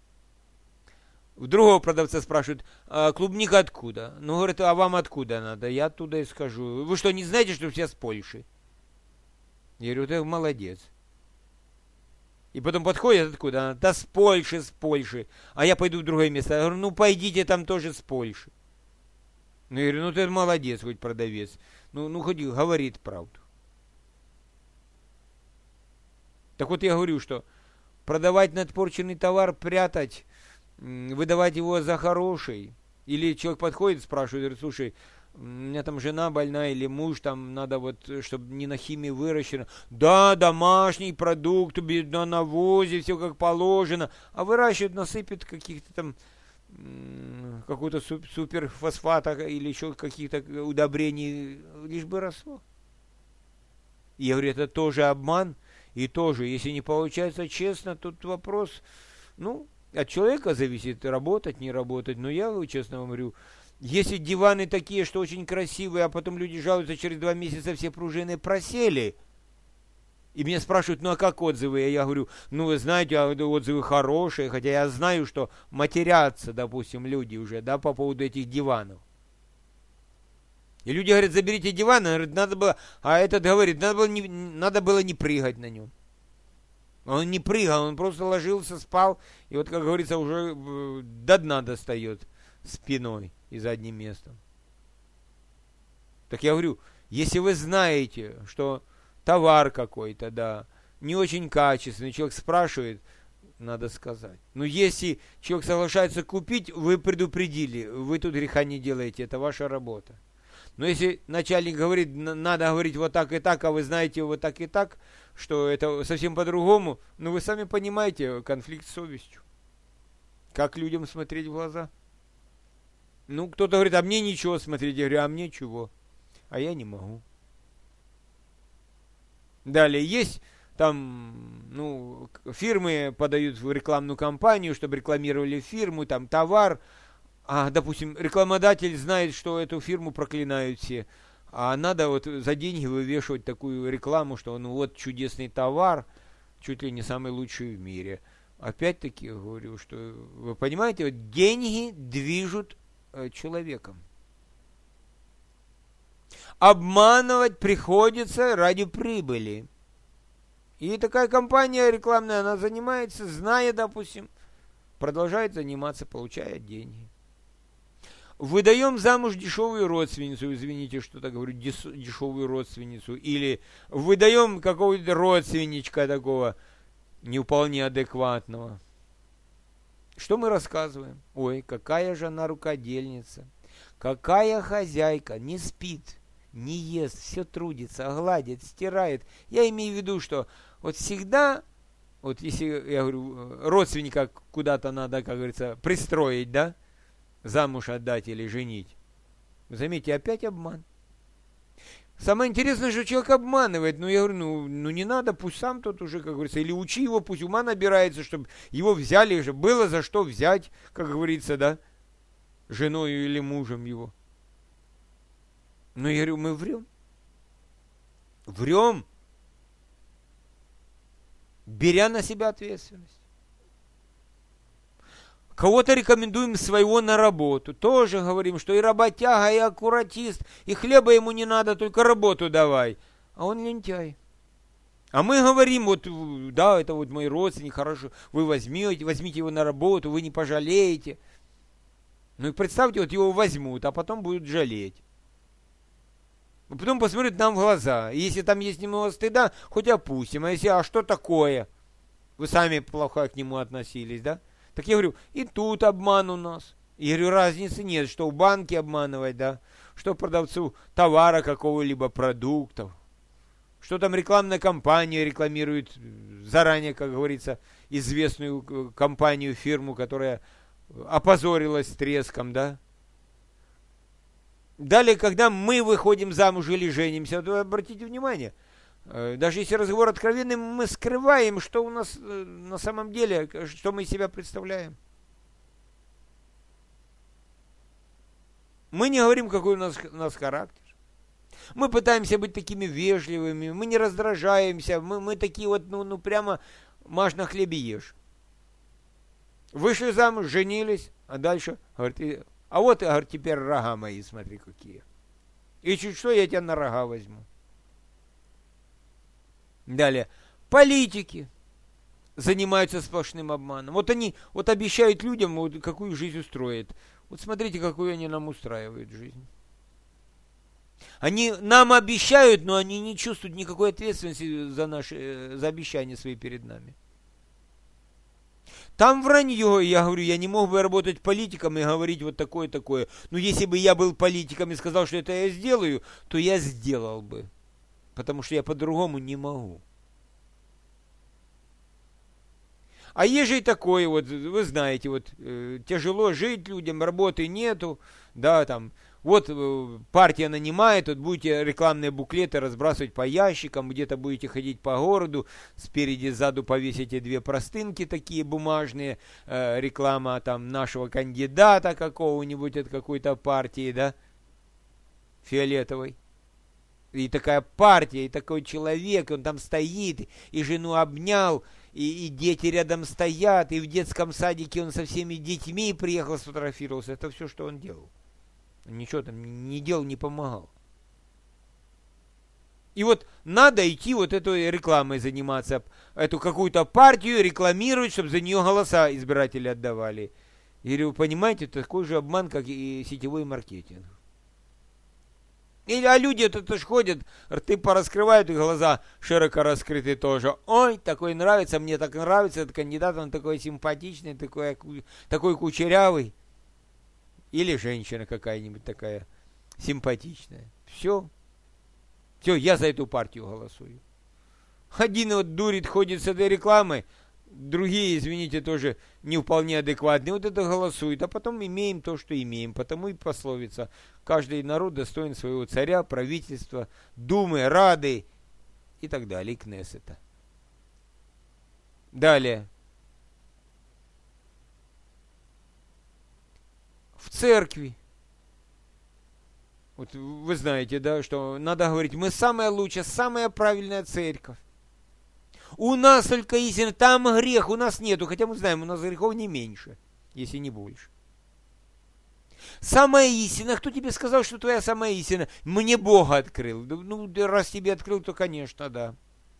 У другого продавца спрашивают, а клубника откуда? Ну, говорит, а вам откуда надо? Я оттуда и скажу. Вы что, не знаете, что все с Польши? Я говорю, ты молодец. И потом подходит откуда? Да с Польши, с Польши. А я пойду в другое место. Я говорю, ну пойдите там тоже с Польши. Ну, я говорю, ну ты молодец, хоть продавец. Ну, ну хоть говорит правду. Так вот я говорю, что продавать надпорченный товар, прятать, выдавать его за хороший. Или человек подходит, спрашивает, говорит, слушай, у меня там жена больная или муж, там надо вот, чтобы не на химии выращено. Да, домашний продукт, на навозе, все как положено. А выращивают, насыпят каких-то там, какой-то суперфосфата или еще каких-то удобрений, лишь бы росло. И я говорю, это тоже обман. И тоже, если не получается честно, тут вопрос, ну, от человека зависит, работать, не работать. Но я, честно вам говорю, если диваны такие, что очень красивые, а потом люди жалуются, через два месяца все пружины просели, и меня спрашивают, ну а как отзывы? И я говорю, ну вы знаете, отзывы хорошие, хотя я знаю, что матерятся, допустим, люди уже, да, по поводу этих диванов. И люди говорят, заберите диван, говорит, надо было, а этот говорит, надо было, не, надо было не прыгать на нем. Он не прыгал, он просто ложился, спал, и вот, как говорится, уже до дна достает спиной и задним местом. Так я говорю, если вы знаете, что товар какой-то, да, не очень качественный, человек спрашивает, надо сказать. Но если человек соглашается купить, вы предупредили, вы тут греха не делаете, это ваша работа. Но если начальник говорит, надо говорить вот так и так, а вы знаете вот так и так, что это совсем по-другому, ну вы сами понимаете, конфликт с совестью. Как людям смотреть в глаза? Ну, кто-то говорит, а мне ничего смотреть. Я говорю, а мне чего? А я не могу. Далее, есть там, ну, фирмы подают в рекламную кампанию, чтобы рекламировали фирму, там товар. А, допустим, рекламодатель знает, что эту фирму проклинают все, а надо вот за деньги вывешивать такую рекламу, что ну вот чудесный товар, чуть ли не самый лучший в мире. Опять-таки говорю, что вы понимаете, вот деньги движут э, человеком. Обманывать приходится ради прибыли. И такая компания рекламная, она занимается, зная, допустим, продолжает заниматься, получая деньги. Выдаем замуж дешевую родственницу, извините, что так говорю, дешевую родственницу, или выдаем какого-то родственничка такого, не вполне адекватного. Что мы рассказываем? Ой, какая же она рукодельница, какая хозяйка, не спит, не ест, все трудится, гладит, стирает. Я имею в виду, что вот всегда, вот если, я говорю, родственника куда-то надо, как говорится, пристроить, да, замуж отдать или женить. Заметьте, опять обман. Самое интересное, что человек обманывает. Ну, я говорю, ну, ну не надо, пусть сам тот уже, как говорится, или учи его, пусть ума набирается, чтобы его взяли, же было за что взять, как говорится, да, женой или мужем его. Но я говорю, мы врем. Врем, беря на себя ответственность. Кого-то рекомендуем своего на работу. Тоже говорим, что и работяга, и аккуратист, и хлеба ему не надо, только работу давай. А он лентяй. А мы говорим, вот, да, это вот мой родственник, хорошо, вы возьмете, возьмите его на работу, вы не пожалеете. Ну и представьте, вот его возьмут, а потом будут жалеть. А потом посмотрят нам в глаза. И если там есть немного стыда, хоть опустим. А если, а что такое? Вы сами плохо к нему относились, да? Так я говорю, и тут обман у нас. Я говорю, разницы нет, что в банке обманывать, да, что продавцу товара какого-либо продуктов, что там рекламная кампания рекламирует заранее, как говорится, известную компанию, фирму, которая опозорилась треском, да. Далее, когда мы выходим замуж или женимся, то обратите внимание, даже если разговор откровенный, мы скрываем, что у нас на самом деле, что мы из себя представляем. Мы не говорим, какой у нас, у нас характер. Мы пытаемся быть такими вежливыми, мы не раздражаемся, мы, мы такие вот, ну, ну прямо маш на хлебе ешь. Вышли замуж, женились, а дальше, говорит, а вот, говорит, теперь рога мои, смотри, какие. И чуть что, я тебя на рога возьму. Далее, политики занимаются сплошным обманом. Вот они вот обещают людям, вот, какую жизнь устроят. Вот смотрите, какую они нам устраивают жизнь. Они нам обещают, но они не чувствуют никакой ответственности за, наши, за обещания свои перед нами. Там вранье, я говорю, я не мог бы работать политиком и говорить вот такое-такое. Но если бы я был политиком и сказал, что это я сделаю, то я сделал бы. Потому что я по-другому не могу. А ежели такое, вот, вы знаете, вот, э, тяжело жить людям, работы нету, да, там, вот э, партия нанимает, вот будете рекламные буклеты разбрасывать по ящикам, где-то будете ходить по городу, спереди, сзаду повесите две простынки такие бумажные, э, реклама там нашего кандидата какого-нибудь от какой-то партии, да, фиолетовой. И такая партия, и такой человек, он там стоит, и жену обнял, и, и дети рядом стоят, и в детском садике он со всеми детьми приехал, сфотографировался. Это все, что он делал. Ничего там не делал, не помогал. И вот надо идти вот этой рекламой заниматься, эту какую-то партию рекламировать, чтобы за нее голоса избиратели отдавали. И говорю, вы понимаете, это такой же обман, как и сетевой маркетинг. Или, а люди это ж ходят, рты пораскрывают, и глаза широко раскрыты тоже. Ой, такой нравится, мне так нравится, этот кандидат, он такой симпатичный, такой, такой кучерявый. Или женщина какая-нибудь такая симпатичная. Все. Все, я за эту партию голосую. Один вот дурит, ходит с этой рекламой, другие, извините, тоже не вполне адекватные. Вот это голосуют, а потом имеем то, что имеем. Потому и пословица. Каждый народ достоин своего царя, правительства, думы, рады и так далее, и кнессета. Далее. В церкви. Вот вы знаете, да, что надо говорить, мы самая лучшая, самая правильная церковь. У нас только истина, там грех, у нас нету, хотя мы знаем, у нас грехов не меньше, если не больше. Самая истина, кто тебе сказал, что твоя самая истина? Мне Бог открыл. Ну, раз тебе открыл, то, конечно, да.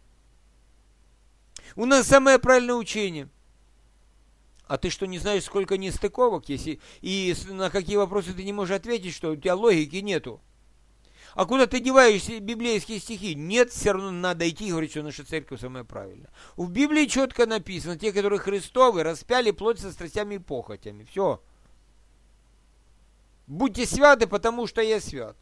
У нас самое правильное учение. А ты что, не знаешь, сколько нестыковок, если и на какие вопросы ты не можешь ответить, что у тебя логики нету? А куда ты деваешь библейские стихи? Нет, все равно надо идти и говорить, что наша церковь самая правильная. В Библии четко написано, те, которые Христовы, распяли плоть со страстями и похотями. Все. Будьте святы, потому что я свят.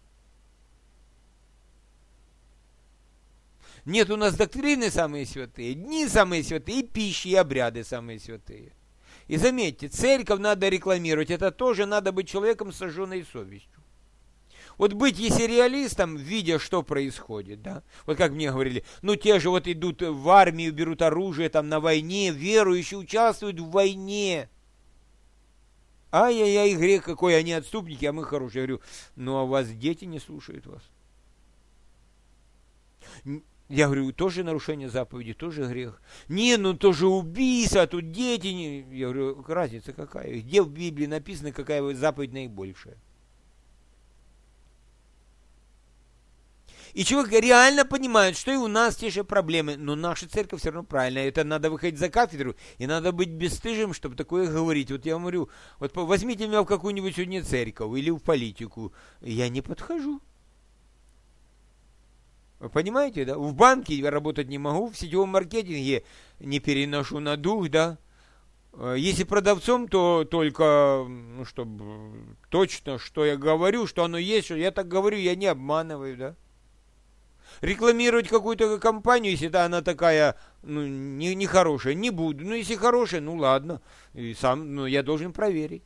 Нет у нас доктрины самые святые, дни самые святые, и пищи, и обряды самые святые. И заметьте, церковь надо рекламировать, это тоже надо быть человеком с сожженной совестью. Вот быть, если реалистом, видя, что происходит, да, вот как мне говорили, ну те же вот идут в армию, берут оружие там на войне, верующие участвуют в войне. Ай-яй-яй, грех какой, они отступники, а мы хорошие. Я говорю, ну а у вас дети не слушают вас. Я говорю, тоже нарушение заповеди, тоже грех. Не, ну тоже убийство, а тут дети. Не... Я говорю, разница какая? Где в Библии написано, какая заповедь наибольшая? И человек реально понимает, что и у нас те же проблемы, но наша церковь все равно правильная. Это надо выходить за кафедру, и надо быть бесстыжим, чтобы такое говорить. Вот я вам говорю, вот возьмите меня в какую-нибудь сегодня церковь или в политику. Я не подхожу. Вы понимаете, да? В банке я работать не могу, в сетевом маркетинге не переношу на дух, да? Если продавцом, то только, ну, чтобы точно, что я говорю, что оно есть, что я так говорю, я не обманываю, да? Рекламировать какую-то компанию, если да, она такая, ну, не, не хорошая, не буду. Ну, если хорошая, ну, ладно. И сам, ну, я должен проверить.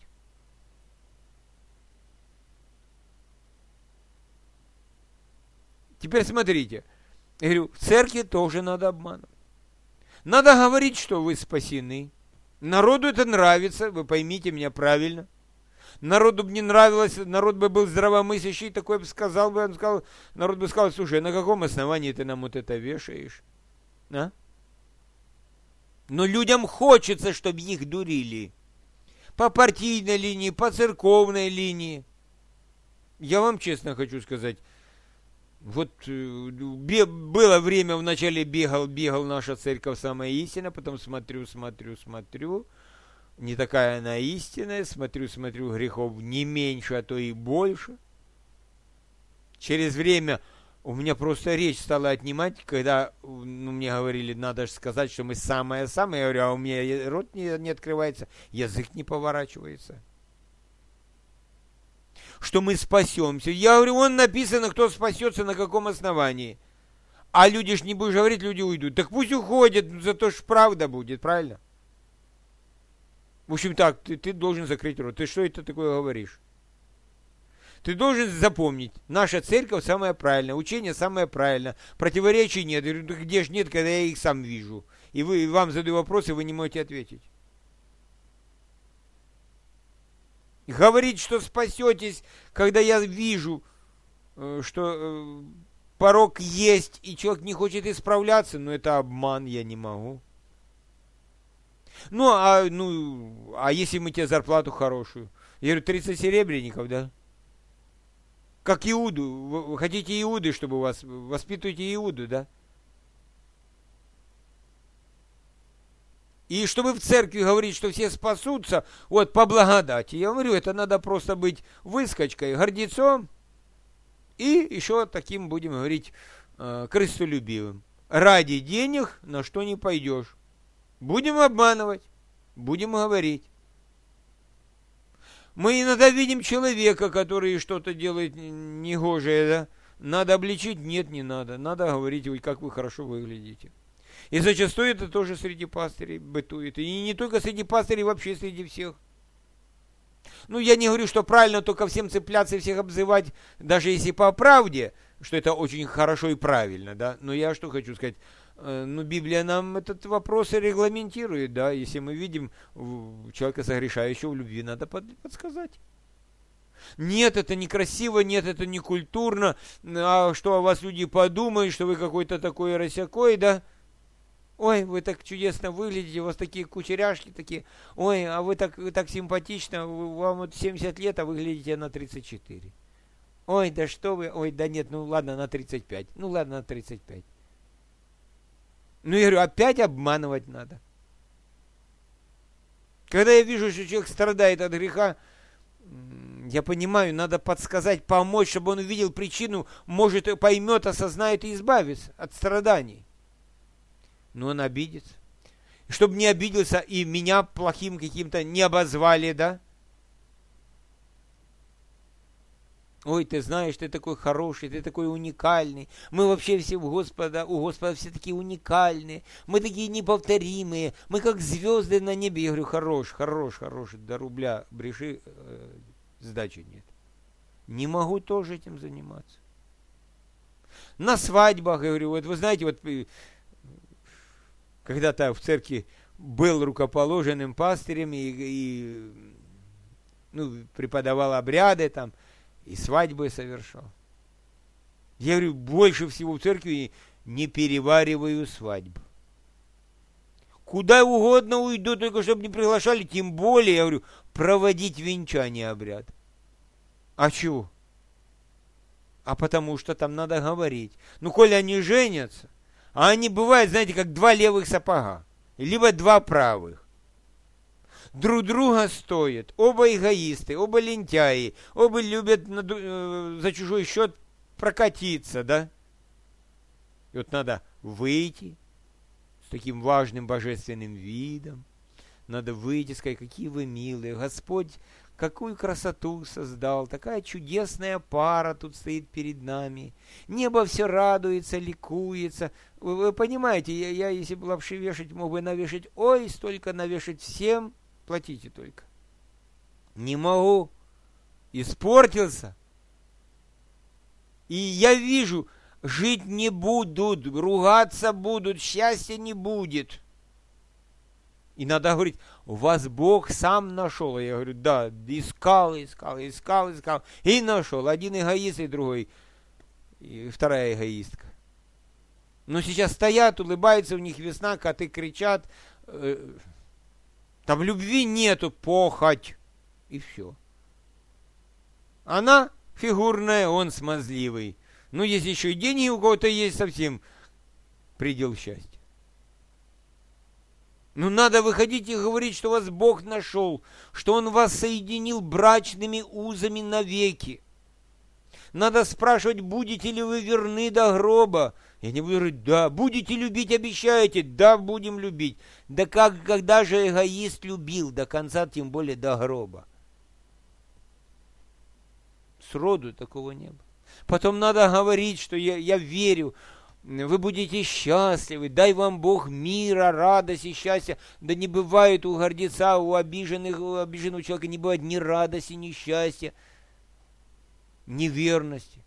Теперь смотрите. Я говорю, в церкви тоже надо обманывать. Надо говорить, что вы спасены. Народу это нравится, вы поймите меня правильно. Народу бы не нравилось, народ бы был здравомыслящий, такой бы сказал бы, он сказал, народ бы сказал, слушай, на каком основании ты нам вот это вешаешь? А? Но людям хочется, чтобы их дурили. По партийной линии, по церковной линии. Я вам честно хочу сказать, вот бе, было время, вначале бегал, бегал наша церковь самая истина, потом смотрю, смотрю, смотрю, не такая она истинная, смотрю, смотрю, грехов не меньше, а то и больше. Через время у меня просто речь стала отнимать, когда ну, мне говорили, надо же сказать, что мы самое-самое, я говорю, а у меня рот не, не открывается, язык не поворачивается. Что мы спасемся. Я говорю, вон написано, кто спасется, на каком основании. А люди ж не будешь говорить, люди уйдут. Так пусть уходят, зато ж правда будет, правильно? В общем так, ты, ты должен закрыть рот. Ты что это такое говоришь? Ты должен запомнить, наша церковь самая правильная, учение самое правильное, противоречий нет. Я говорю, где ж нет, когда я их сам вижу. И вы, вам задаю вопросы, вы не можете ответить. Говорить, что спасетесь, когда я вижу, что порок есть, и человек не хочет исправляться, но это обман, я не могу. Ну, а, ну, а если мы тебе зарплату хорошую? Я говорю, тридцать серебряников, да? Как Иуду. Вы хотите Иуды, чтобы вас... Воспитываете Иуду, да? И чтобы в церкви говорить, что все спасутся, вот, по благодати. Я говорю, это надо просто быть выскочкой, гордецом и еще таким, будем говорить, крыстолюбивым. Ради денег на что не пойдешь. Будем обманывать, будем говорить. Мы иногда видим человека, который что-то делает негожее, да? Надо обличить? Нет, не надо. Надо говорить, ой, как вы хорошо выглядите. И зачастую это тоже среди пастырей бытует. И не только среди пастырей, вообще среди всех. Ну, я не говорю, что правильно только всем цепляться и всех обзывать, даже если по правде, что это очень хорошо и правильно, да. Но я что хочу сказать, ну, Библия нам этот вопрос и регламентирует, да. Если мы видим человека согрешающего в любви, надо подсказать. Нет, это некрасиво, нет, это не культурно, а что о вас люди подумают, что вы какой-то такой росякой, да. Ой, вы так чудесно выглядите, у вас такие кучеряшки такие. Ой, а вы так, вы так симпатично, вы, вам вот семьдесят лет, а выглядите на тридцать четыре. Ой, да что вы, ой, да нет, ну ладно, на тридцать пять. Ну ладно, на тридцать пять. Ну, я говорю, опять обманывать надо. Когда я вижу, что человек страдает от греха, я понимаю, надо подсказать, помочь, чтобы он увидел причину, может, поймет, осознает и избавится от страданий. Но он обидится. Чтобы не обиделся и меня плохим каким-то не обозвали, да? Ой, ты знаешь, ты такой хороший, ты такой уникальный. Мы вообще все у Господа, у Господа все такие уникальные. Мы такие неповторимые. Мы как звезды на небе. Я говорю, хорош, хорош, хорош. До рубля бреши, э, сдачи нет. Не могу тоже этим заниматься. На свадьбах, я говорю, вот вы знаете, вот... Когда-то в церкви был рукоположенным пастырем и, и ну, преподавал обряды там, и свадьбы совершал. Я говорю, больше всего в церкви не перевариваю свадьбу. Куда угодно уйду, только чтобы не приглашали, тем более, я говорю, проводить венчание обряд. А чего? А потому что там надо говорить. Ну, коли они женятся, а они бывают, знаете, как два левых сапога, либо два правых. Друг друга стоят, оба эгоисты, оба лентяи, оба любят на, э, за чужой счет прокатиться, да? И вот надо выйти с таким важным божественным видом, надо выйти, сказать, какие вы милые, Господь, какую красоту создал, такая чудесная пара тут стоит перед нами. Небо все радуется, ликуется. Вы, вы понимаете, я, я, если бы лапши вешать, мог бы навешать, ой, столько навешать всем, платите только. Не могу. Испортился. И я вижу, жить не будут, ругаться будут, счастья не будет. И надо говорить, вас Бог сам нашел. Я говорю, да, искал, искал, искал, искал. И нашел. Один эгоист и другой. И вторая эгоистка. Но сейчас стоят, улыбаются, у них весна, коты кричат. Э, там любви нету, похоть. И все. Она фигурная, он смазливый. Ну, если еще и деньги у кого-то есть, совсем предел счастья. Ну, надо выходить и говорить, что вас Бог нашел, что Он вас соединил брачными узами навеки. Надо спрашивать, будете ли вы верны до гроба. Я не буду говорить, да. Будете любить, обещаете? Да, будем любить. Да как, когда же эгоист любил до конца, тем более до гроба? Сроду такого не было. Потом надо говорить, что я, я верю, вы будете счастливы, дай вам Бог мира, радости, счастья. Да не бывает у гордеца, у обиженных, у обиженного человека не бывает ни радости, ни счастья, ни верности.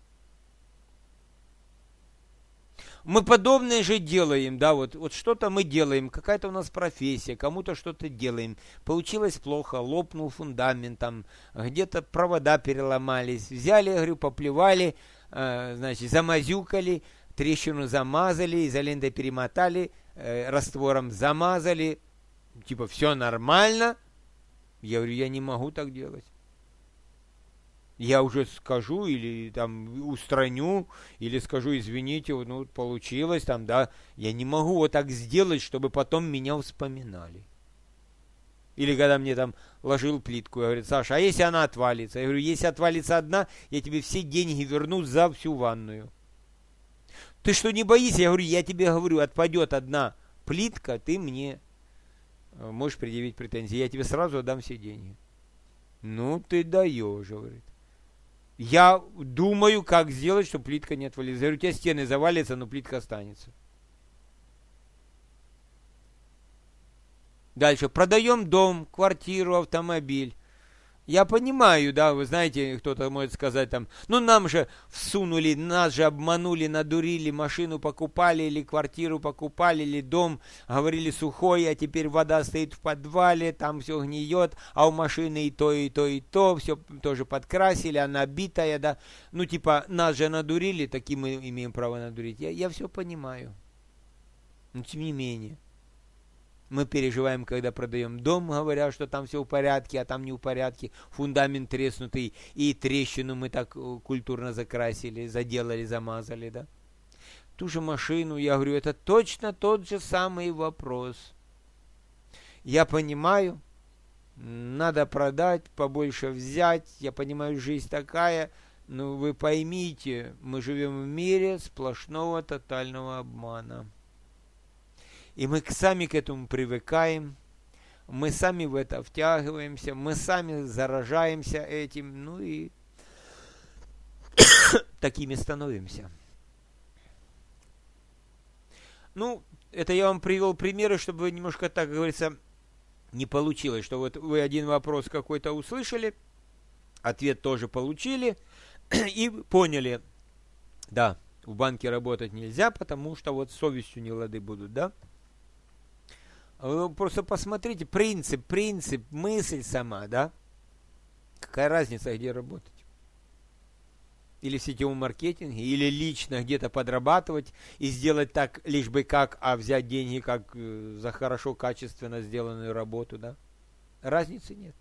Мы подобное же делаем, да, вот, вот что-то мы делаем, какая-то у нас профессия, кому-то что-то делаем. Получилось плохо, лопнул фундамент, там, где-то провода переломались. Взяли, говорю, поплевали, э, значит, замазюкали, трещину замазали, изолентой перемотали, э, раствором замазали. Типа, все нормально. Я говорю, я не могу так делать. Я уже скажу или там устраню, или скажу, извините, ну получилось там, да. Я не могу вот так сделать, чтобы потом меня вспоминали. Или когда мне там ложил плитку, я говорю, Саша, а если она отвалится? Я говорю, если отвалится одна, я тебе все деньги верну за всю ванную. Ты что, не боишься? Я говорю, я тебе говорю, отпадет одна плитка, ты мне можешь предъявить претензии. Я тебе сразу отдам все деньги. Ну, ты даешь, говорит. Я думаю, как сделать, чтобы плитка не отвалилась. Я говорю, у тебя стены завалятся, но плитка останется. Дальше. Продаем дом, квартиру, автомобиль. Я понимаю, да, вы знаете, кто-то может сказать там, ну нам же всунули, нас же обманули, надурили, машину покупали, или квартиру покупали, или дом, говорили сухой, а теперь вода стоит в подвале, там все гниет, а у машины и то, и то, и то, все тоже подкрасили, она битая, да, ну типа нас же надурили, таким мы имеем право надурить. Я, я все понимаю, но тем не менее. Мы переживаем, когда продаем дом, говоря, что там все в порядке, а там не в порядке. Фундамент треснутый, и трещину мы так культурно закрасили, заделали, замазали, да. Ту же машину, я говорю, это точно тот же самый вопрос. Я понимаю, надо продать, побольше взять, я понимаю, жизнь такая, но вы поймите, мы живем в мире сплошного тотального обмана. И мы сами к этому привыкаем, мы сами в это втягиваемся, мы сами заражаемся этим, ну и такими становимся. Ну, это я вам привел примеры, чтобы вы немножко, так говорится, не получилось, что вот вы один вопрос какой-то услышали, ответ тоже получили и поняли, да, в банке работать нельзя, потому что вот с совестью не лады будут, да? Вы просто посмотрите, принцип, принцип, мысль сама, да? Какая разница, где работать? Или в сетевом маркетинге, или лично где-то подрабатывать и сделать так, лишь бы как, а взять деньги как за хорошо, качественно сделанную работу, да? Разницы нет.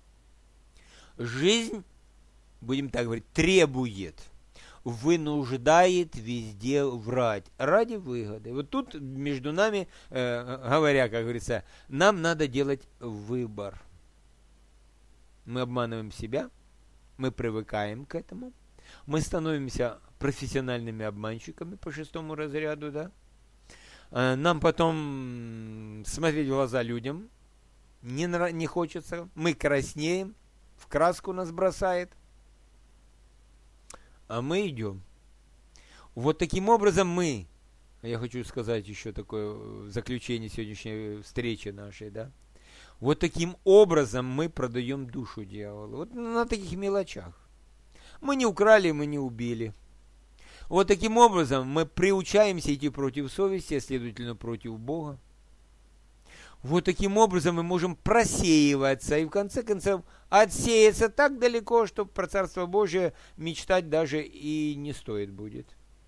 Жизнь, будем так говорить, требует, вынуждает везде врать ради выгоды. Вот тут между нами, э, говоря, как говорится, нам надо делать выбор. Мы обманываем себя, мы привыкаем к этому, мы становимся профессиональными обманщиками по шестому разряду, да. Э, нам потом смотреть в глаза людям не, не хочется, мы краснеем, в краску нас бросает. А мы идем. Вот таким образом мы, я хочу сказать еще такое заключение сегодняшней встречи нашей, да, вот таким образом мы продаем душу дьяволу. Вот на таких мелочах. Мы не украли, мы не убили. Вот таким образом мы приучаемся идти против совести, а следовательно против Бога. Вот таким образом мы можем просеиваться и в конце концов отсеяться так далеко, что про Царство Божие мечтать даже и не стоит будет.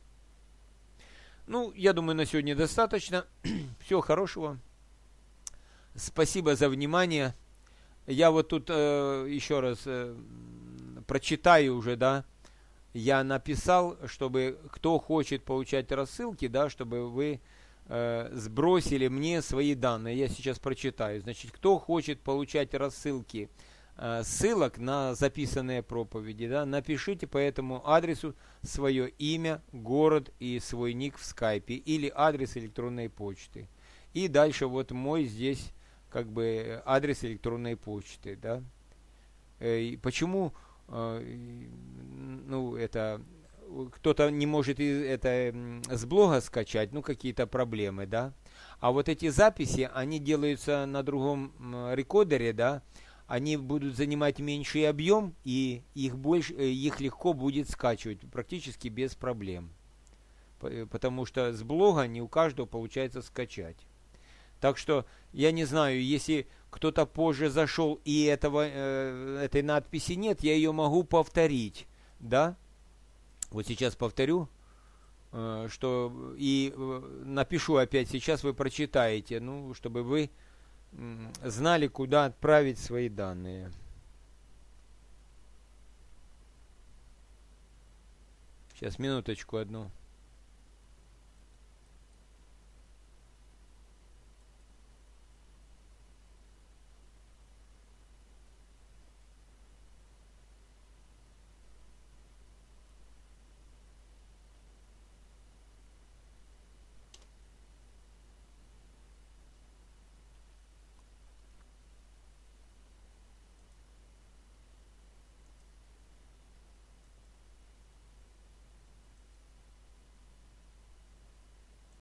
Ну, я думаю, на сегодня достаточно. Всего хорошего. Спасибо за внимание. Я вот тут э, еще раз э, прочитаю уже, да. Я написал, чтобы кто хочет получать рассылки, да, чтобы вы э, сбросили мне свои данные. Я сейчас прочитаю. Значит, кто хочет получать рассылки, э, ссылок на записанные проповеди, да, напишите по этому адресу свое имя, город и свой ник в скайпе или адрес электронной почты. И дальше вот мой здесь как бы адрес электронной почты, да. Э, и почему ну, это кто-то не может это с блога скачать, ну, какие-то проблемы, да. А вот эти записи, они делаются на другом рекордере, да, они будут занимать меньший объем, и их, больше, их легко будет скачивать практически без проблем. Потому что с блога не у каждого получается скачать. Так что, я не знаю, если кто-то позже зашел и этого, э, этой надписи нет, я ее могу повторить, да? Вот сейчас повторю, э, что и э, напишу опять, сейчас вы прочитаете, ну, чтобы вы э, знали, куда отправить свои данные. Сейчас, минуточку одну.